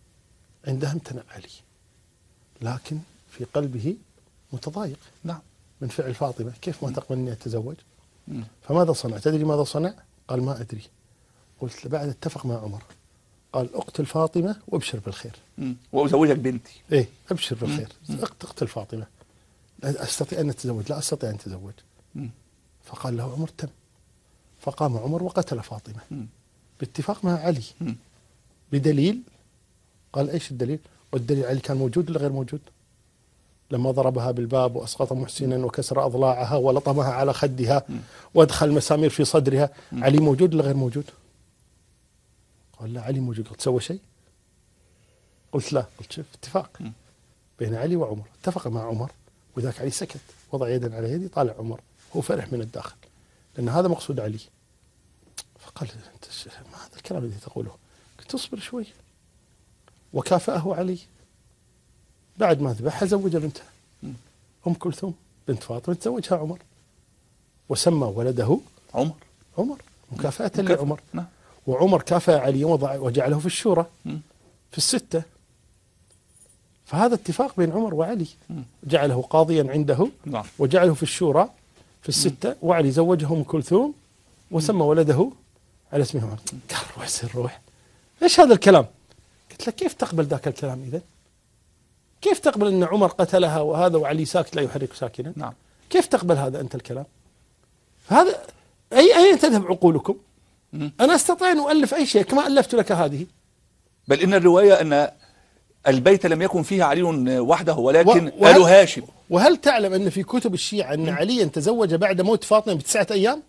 عندها امتنع علي، لكن في قلبه متضايق. نعم. من فعل فاطمة، كيف ما تقبل أني أتزوج؟ فماذا صنع؟ تدري ماذا صنع؟ قال ما أدري. قلت بعد اتفق مع عمر، قال اقتل فاطمة وابشر بالخير. وأزوجك بنتي. إيه ابشر بالخير. اقتل فاطمة. أستطيع أن أتزوج؟ لا أستطيع أن أتزوج. فقال له عمر تم. فقام عمر وقتل فاطمة باتفاق مع علي بدليل. قال ايش الدليل؟ والدليل علي كان موجود ولا غير موجود؟ لما ضربها بالباب واسقط محسنا وكسر اضلاعها ولطمها على خدها وادخل مسامير في صدرها، علي موجود ولا غير موجود؟ قال لا علي موجود. قلت سوى شيء؟ قلت لا. قلت شوف اتفاق بين علي وعمر، اتفق مع عمر وذاك علي سكت، وضع يدا على يدي، طالع عمر هو فرح من الداخل لأن هذا مقصود علي. فقال أنت ما هذا الكلام الذي تقوله؟ قلت اصبر شوي. وكافأه علي بعد ما ذبحها زوج بنتها أم كلثوم بنت فاطمة، تزوجها عمر وسمى ولده عمر مكافأة لعمر. وعمر كافأ علي وجعله في الشورى في الستة. فهذا اتفاق بين عمر وعلي، جعله قاضيا عنده وجعله في الشورى في الستة، وعلي زوجه أم كلثوم وسمى ولده على اسمه عمر. قال روح سر روح، ايش هذا الكلام؟ قلت له كيف تقبل ذاك الكلام إذن؟ كيف تقبل أن عمر قتلها وهذا وعلي ساكت لا يحرك ساكنا؟ نعم. كيف تقبل هذا أنت الكلام؟ هذا أين تذهب عقولكم؟ أنا أستطيع أن أؤلف أي شيء كما ألفت لك هذه. بل إن الرواية أن البيت لم يكن فيه علي وحده ولكن آل هاشم. وهل تعلم أن في كتب الشيعة أن عليا تزوج بعد موت فاطمة ب9 أيام؟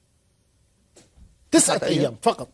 9 أيام فقط.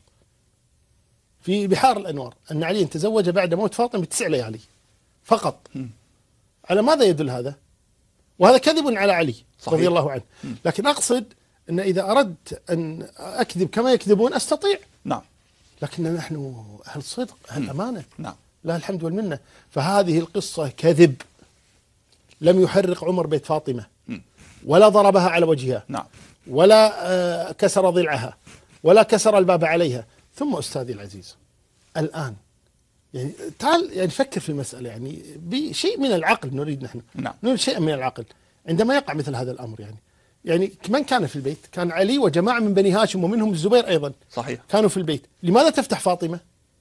في بحار الأنوار أن علي تزوج بعد موت فاطمة ب9 ليالي فقط. على ماذا يدل هذا؟ وهذا كذب على علي رضي الله عنه. لكن أقصد أن إذا أردت أن أكذب كما يكذبون أستطيع. نعم. لكن نحن أهل صدق أهل أمانة. نعم. لا الحمد والمنة. فهذه القصة كذب. لم يحرق عمر بيت فاطمة ولا ضربها على وجهها. نعم. ولا كسر ضلعها ولا كسر الباب عليها. ثم أستاذي العزيز الآن يعني تعال يعني فكر في المسألة، يعني بشيء من العقل نريد نحن. نعم. نريد شيء من العقل عندما يقع مثل هذا الأمر. يعني من كان في البيت؟ كان علي وجماعة من بني هاشم ومنهم الزبير أيضا. صحيح. كانوا في البيت. لماذا تفتح فاطمة؟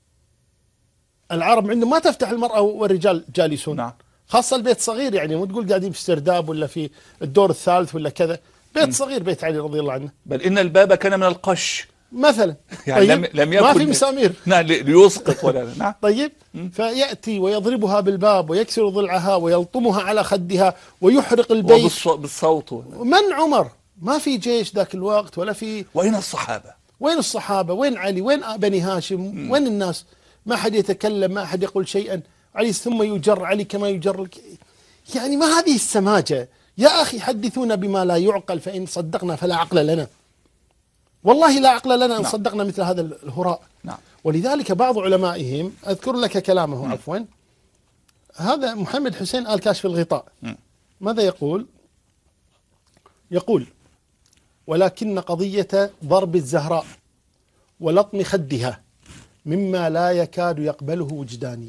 العرب عندهم ما تفتح المرأة والرجال جالسون. نعم. خاصة البيت صغير، يعني مو تقول قاعدين في استرداب ولا في الدور الثالث ولا كذا. بيت صغير بيت علي رضي الله عنه. بل إن الباب كان من القش مثلا. يعني طيب لم يكن ما في مسامير. نعم ليسقط ولا. نعم. طيب فيأتي ويضربها بالباب ويكسر ضلعها ويلطمها على خدها ويحرق البيت بالصوت. من عمر؟ ما في جيش ذاك الوقت ولا في. وين الصحابة؟ وين الصحابة؟ وين علي؟ وين بني هاشم؟ وين الناس؟ ما حد يتكلم، ما حد يقول شيئا. علي ثم يجر علي كما يجر يعني ما هذه السماجة يا أخي؟ حدثونا بما لا يعقل، فإن صدقنا فلا عقل لنا. والله لا عقل لنا إن صدقنا مثل هذا الهراء. نعم. ولذلك بعض علمائهم أذكر لك كلامه عفوا. هذا محمد حسين آل كاشف الغطاء ماذا يقول؟ يقول ولكن قضية ضرب الزهراء ولطم خدها مما لا يكاد يقبله وجداني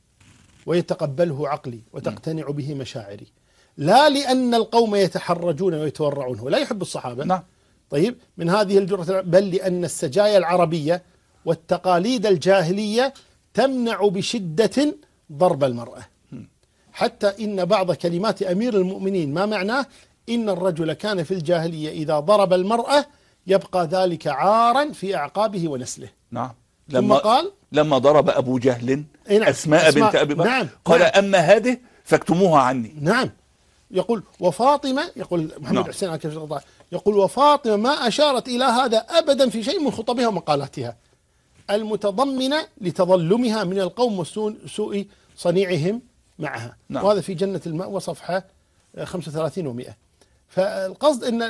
ويتقبله عقلي وتقتنع به مشاعري، لا لأن القوم يتحرجون ويتورعون، ولا يحب الصحابة. نعم. طيب من هذه الجرة، بل لأن السجايا العربية والتقاليد الجاهلية تمنع بشدة ضرب المرأة، حتى إن بعض كلمات أمير المؤمنين ما معناه إن الرجل كان في الجاهلية إذا ضرب المرأة يبقى ذلك عارا في أعقابه ونسله. نعم. ثم قال لما ضرب أبو جهل أسماء بنت أبي بكر. نعم. قال نعم. أما هذه فاكتموها عني. نعم. يقول وفاطمة، يقول محمد حسين يقول وفاطمة ما أشارت إلى هذا أبدا في شيء من خطبها ومقالاتها المتضمنة لتظلمها من القوم وسوء صنيعهم معها. نعم. وهذا في جنة المأوى صفحة 35 و100. فالقصد أن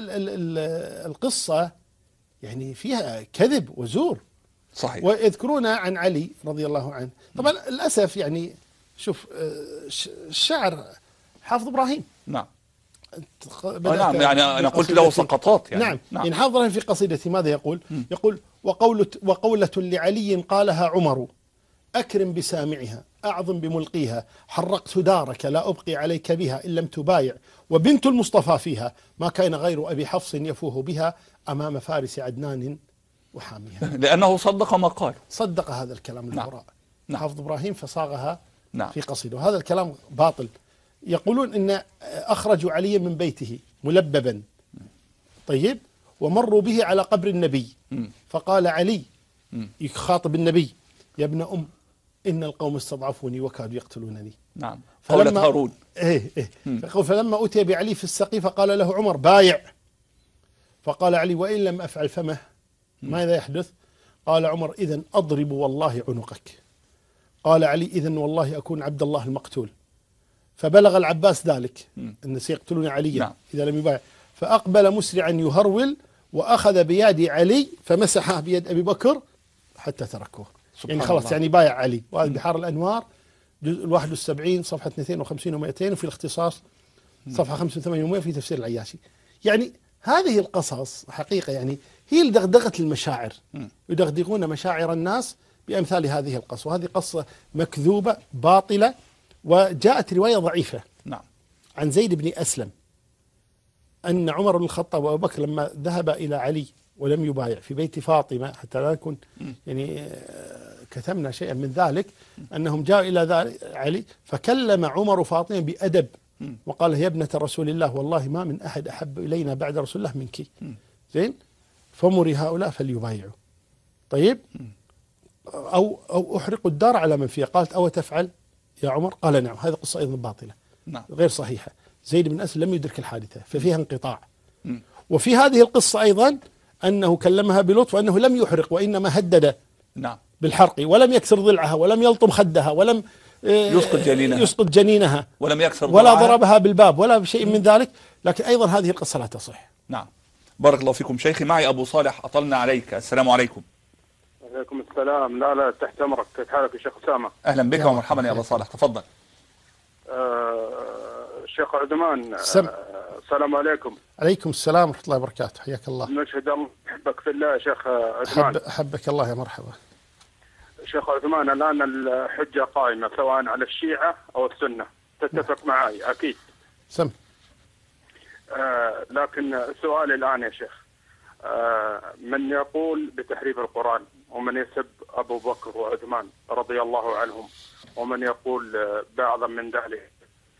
القصة يعني فيها كذب وزور. صحيح. ويذكرون عن علي رضي الله عنه. طبعا للأسف يعني شوف الشاعر حافظ إبراهيم. نعم. نعم يعني أنا قلت له سقطات يعني. نعم. يعني حافظ إبراهيم في قصيدته ماذا يقول؟ يقول وقولة لعلي قالها عمر أكرم بسامعها، أعظم بملقيها، حرقت دارك لا أبقي عليك بها إن لم تبايع، وبنت المصطفى فيها، ما كان غير أبي حفص يفوه بها أمام فارس عدنان وحاميها. لأنه صدق ما قال. صدق هذا الكلام البراء. حافظ إبراهيم فصاغها في قصيدة، وهذا الكلام باطل. يقولون إن أخرجوا علي من بيته ملببا، طيب، ومروا به على قبر النبي، فقال علي يخاطب النبي: يا ابن أم، إن القوم استضعفوني وكادوا يقتلونني. نعم، قولة هارون. فلما أتي بعلي في السقي فقال له عمر: بايع. فقال علي: وإن لم أفعل فمه، ماذا يحدث؟ قال عمر: إذن أضرب والله عنقك. قال علي: إذن والله أكون عبد الله المقتول. فبلغ العباس ذلك أن سيقتلون عليا إذا لم يبايع، فأقبل مسرعا يهرول، وأخذ بيد علي فمسحه بيد أبي بكر حتى تركوه. يعني خلاص الله. يعني بايع علي. وهذا بحار الأنوار جزء 71 صفحة 250 و200، وفي الاختصاص صفحة 85 و100 في تفسير العياشي. يعني هذه القصص حقيقة يعني هي دغدغة المشاعر، يدغدغون مشاعر الناس بأمثال هذه القصة. وهذه قصة مكذوبة باطلة. وجاءت رواية ضعيفة عن زيد بن أسلم أن عمر بن الخطاب وأبو بكر لما ذهب إلى علي ولم يبايع في بيت فاطمة، حتى لا نكون يعني كتمنا شيئا من ذلك، أنهم جاءوا إلى علي فكلم عمر فاطمة بأدب وقال: يا ابنة رسول الله، والله ما من أحد أحب إلينا بعد رسول الله منك، زين، فمري هؤلاء فليبايعوا. طيب، أو أحرق الدار على من فيها. قالت: أو تفعل يا عمر؟ قال: نعم. هذه قصة أيضا باطلة غير صحيحة. زيد بن أسلم لم يدرك الحادثة ففيها انقطاع. وفي هذه القصة أيضا أنه كلمها بلطف، وأنه لم يحرق وإنما هدد بالحرق، ولم يكسر ضلعها، ولم يلطم خدها، ولم يسقط جنينها، ولم يكسر ولا ضربها بالباب ولا بشيء من ذلك. لكن أيضا هذه القصة لا تصح. نعم. بارك الله فيكم شيخي. معي أبو صالح، أطلنا عليك. السلام عليكم. وعليكم السلام. لا تحت أمرك. كيف حالك يا شيخ أسامة؟ أهلا بك ومرحبا يا أبو صالح، تفضل. شيخ عثمان، السلام عليكم. عليكم السلام ورحمة الله وبركاته، حياك الله. نشهد الله أحبك في الله يا شيخ عثمان. أحبك الله، يا مرحبا. شيخ عثمان، الآن الحجة قائمة سواء على الشيعة أو السنة، تتفق معي أكيد. سم. لكن سؤالي الآن يا شيخ، من يقول بتحريف القرآن، ومن يسب أبو بكر وعثمان رضي الله عنهم، ومن يقول بأعظم من ذلك،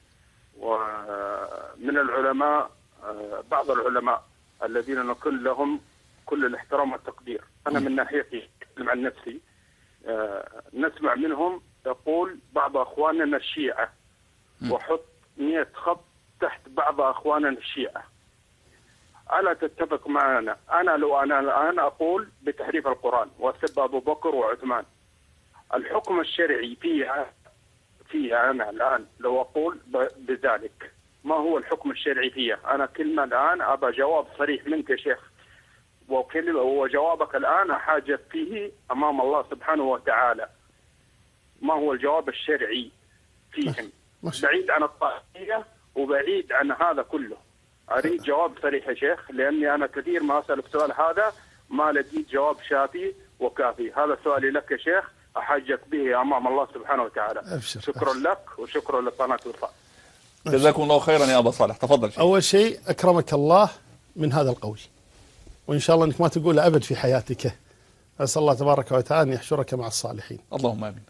ومن العلماء بعض العلماء الذين نقول لهم كل الاحترام والتقدير. أنا من ناحيتي أتكلم عن نفسي، نسمع منهم يقول بعض أخواننا الشيعة، وحط 100 خط تحت بعض أخواننا الشيعة. ألا تتفق معنا؟ أنا لو أنا الآن أقول بتحريف القرآن وسب أبو بكر وعثمان، الحكم الشرعي فيها أنا الآن لو أقول بذلك، ما هو الحكم الشرعي فيها؟ أنا كلمة الآن أبى جواب صريح منك يا شيخ، وجوابك الآن حاجة فيه أمام الله سبحانه وتعالى. ما هو الجواب الشرعي فيهم؟ بعيد عن الطائفية وبعيد عن هذا كله. أريد جواب صريح يا شيخ، لأني أنا كثير ما أسأل السؤال هذا ما لقيت جواب شافي وكافي. هذا سؤالي لك يا شيخ، أحاجك به أمام الله سبحانه وتعالى. شكرا لك وشكرا لقناة الوفاء. جزاكم الله خيرا يا أبا صالح، تفضل شيخ. أول شيء أكرمك الله من هذا القول، وإن شاء الله أنك ما تقول أبد في حياتك. أسأل الله تبارك وتعالى أن يحشرك مع الصالحين. اللهم آمين.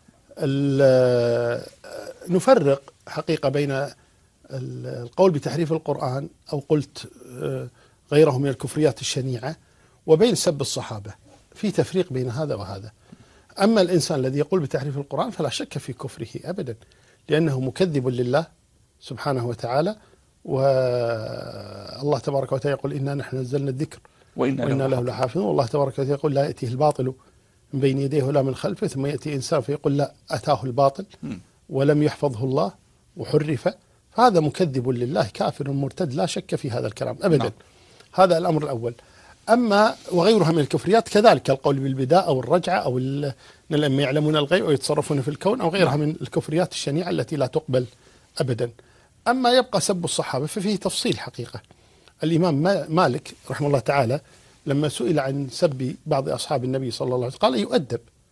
نفرق حقيقة بين القول بتحريف القرآن أو قلت غيره من الكفريات الشنيعة وبين سب الصحابة. في تفريق بين هذا وهذا. أما الإنسان الذي يقول بتحريف القرآن فلا شك في كفره أبدا، لأنه مكذب لله سبحانه وتعالى. والله تبارك وتعالى يقول: إنا نحن نزلنا الذكر وإنا له لحافظون. والله تبارك وتعالى يقول: لا يأتيه الباطل من بين يديه ولا من خلفه. ثم يأتي إنسان فيقول: لا أتاه الباطل ولم يحفظه الله وحرف. فهذا مكذب لله كافر مرتد، لا شك في هذا الكلام أبدا. هذا الأمر الأول. أما وغيرها من الكفريات كذلك، القول بالبداء أو الرجعة أو لما يعلمون الغيب أو يتصرفون في الكون أو غيرها من الكفريات الشنيعة التي لا تقبل أبدا. أما يبقى سب الصحابة ففيه تفصيل حقيقة. الإمام مالك رحمه الله تعالى لما سئل عن سب بعض أصحاب النبي صلى الله عليه وسلم قال: يؤدب،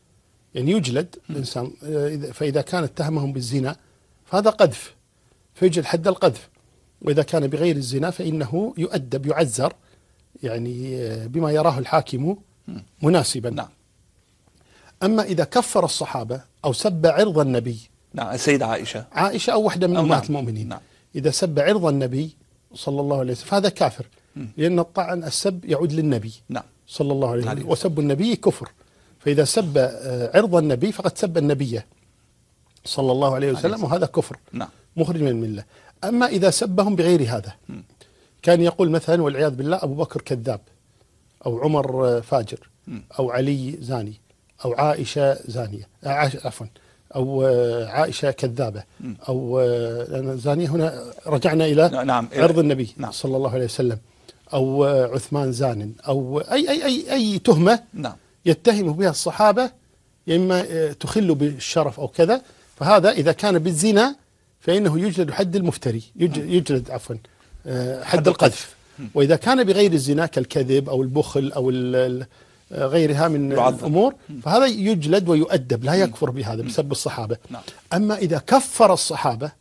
يعني يجلد الإنسان، فإذا كان اتهمهم بالزنا فهذا قذف، فيجلد حد القذف. وإذا كان بغير الزنا فإنه يؤدب يعزر، يعني بما يراه الحاكم مناسبا. نعم. أما إذا كفر الصحابة أو سب عرض النبي، نعم، السيدة عائشة أو واحدة من أمهات نعم. المؤمنين، نعم. إذا سب عرض النبي صلى الله عليه وسلم فهذا كافر، لأن الطعن السب يعود للنبي نعم. صلى الله عليه وسلم، وسب النبي كفر. فإذا سب عرض النبي فقد سب النبي صلى الله عليه وسلم، وهذا كفر نعم. مخرج من الملة. أما إذا سبهم بغير هذا، كان يقول مثلا والعياذ بالله أبو بكر كذاب، أو عمر فاجر، أو علي زاني، أو عائشة زانية، عفوا، أو عائشة كذابة، أو زانية، هنا رجعنا إلى نعم. عرض النبي نعم. صلى الله عليه وسلم، أو عثمان زان، أو أي تهمة نعم. يتهم بها الصحابة، إما تخل بالشرف أو كذا، فهذا إذا كان بالزنا فإنه يجلد حد المفتري، يجلد عفوا حد القذف. وإذا كان بغير الزنا كالكذب أو البخل أو غيرها من الأمور فهذا يجلد ويؤدب، لا يكفر بهذا بسب الصحابة. نعم. أما إذا كفر الصحابة،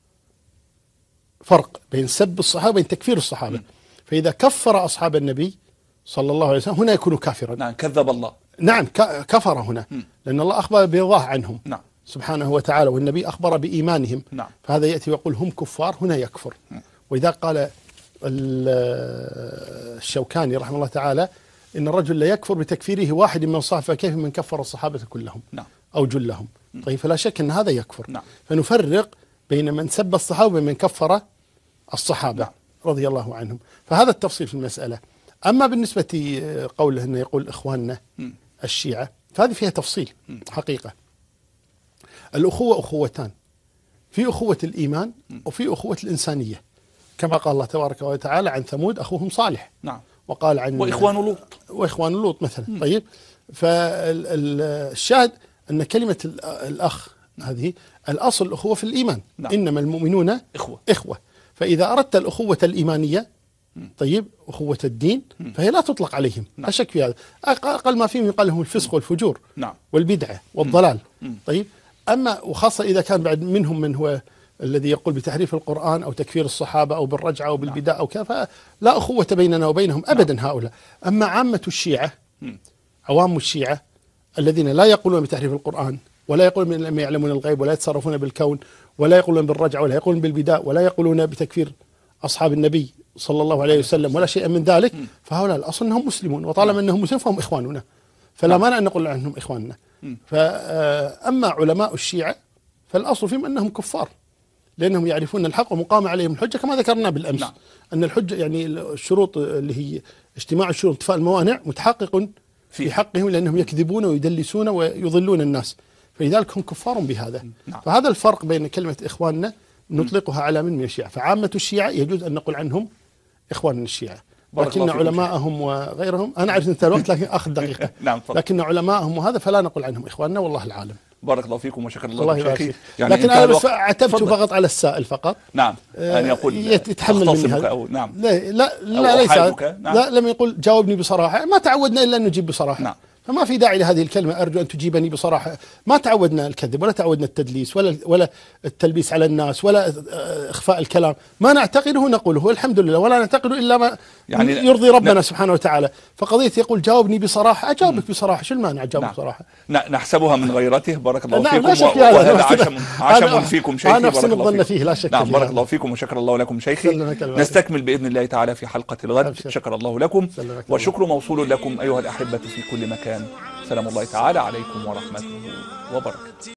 فرق بين سب الصحابة وبين تكفير الصحابة. فإذا كفر أصحاب النبي صلى الله عليه وسلم هنا يكون كافرا. نعم، كذب الله. نعم، كفر هنا، لأن الله أخبر برضاه عنهم. نعم. سبحانه وتعالى، والنبي أخبر بإيمانهم. نعم. فهذا يأتي ويقول هم كفار، هنا يكفر. وإذا قال الشوكاني رحمه الله تعالى إن الرجل لا يكفر بتكفيره واحد من الصحابة، فكيف من كفر الصحابة كلهم؟ نعم. أو جلهم؟ طيب، فلا شك أن هذا يكفر. نعم. فنفرق بين من سب الصحابة ومن كفر الصحابة. نعم. رضي الله عنهم. فهذا التفصيل في المسألة. أما بالنسبة قوله أنه يقول إخواننا الشيعة، فهذه فيها تفصيل حقيقة. الأخوة أخوتان، في أخوة الإيمان وفي أخوة الإنسانية، كما قال الله تبارك وتعالى عن ثمود أخوهم صالح. نعم. وقال عن وإخوان لوط مثلا. طيب، فالشاهد أن كلمة الأخ هذه الأصل الأخوة في الإيمان. نعم. إنما المؤمنون إخوة. فإذا أردت الأخوة الإيمانية، طيب، أخوة الدين، فهي لا تطلق عليهم. لا شك في هذا. أقل ما فيهم يقال لهم الفسق والفجور. نعم. والبدعة والضلال. طيب، أما وخاصة إذا كان بعد منهم من هو الذي يقول بتحريف القرآن أو تكفير الصحابة أو بالرجعة أو بالبداء أو كذا، فلا أخوة بيننا وبينهم أبدا هؤلاء. أما عامة الشيعة، عوام الشيعة الذين لا يقولون بتحريف القرآن، ولا يقولون لم يعلمون الغيب، ولا يتصرفون بالكون، ولا يقولون بالرجعة، ولا يقولون بالبداء، ولا يقولون بتكفير أصحاب النبي صلى الله عليه وسلم، ولا شيء من ذلك، فهؤلاء الأصل أنهم مسلمون، وطالما أنهم مسلمون فهم إخواننا، فلا مانع أن نقول عنهم إخواننا. فأما علماء الشيعة فالأصل فيهم أنهم كفار، لأنهم يعرفون الحق ومقام عليهم الحجة، كما ذكرنا بالأمس. نعم. أن الحجة يعني الشروط اللي هي اجتماع الشروط انتفاء الموانع متحقق في حقهم، لأنهم يكذبون ويدلسون ويضلون الناس، فلذلك هم كفار بهذا. نعم. فهذا الفرق بين كلمة إخواننا نطلقها على من الشيعة. فعامة الشيعة يجوز أن نقول عنهم إخوان الشيعة، لكن علماءهم وغيرهم، أنا أعرف أنت الوقت لكن آخر دقيقة. نعم. لكن علماءهم وهذا فلا نقول عنهم إخواننا، والله العالم. بارك الله فيكم وشكر الله شيخي. يعني لكن أنا بس عتبت فقط على السائل فقط. نعم. أن يقول يتحمل مني هذا. أو نعم. لا ليس. نعم. لا، لم يقول جاوبني بصراحة، ما تعودنا إلا أن نجيب بصراحة. نعم. فما في داعي لهذه الكلمة، أرجو أن تجيبني بصراحة. ما تعودنا الكذب، ولا تعودنا التدليس، ولا التلبيس على الناس، ولا إخفاء الكلام. ما نعتقده نقوله والحمد لله، ولا نعتقده إلا ما يعني يرضي ربنا سبحانه وتعالى. فقضية يقول جاوبني بصراحة، أجاوبك بصراحة، شو المانع أجاوبك بصراحة؟ نحسبها من غيرته. بارك الله فيكم. لا شك وهذا عشم فيكم شيخي. أنا أحسن الظن فيه، لا شك. نعم. بارك الله فيكم وشكر الله لكم شيخي. نستكمل بإذن الله تعالى في حلقة الغد. شكر الله لكم، وشكر موصول لكم أيها الأحبة في كل مكان. سلام الله تعالى عليكم ورحمته وبركاته.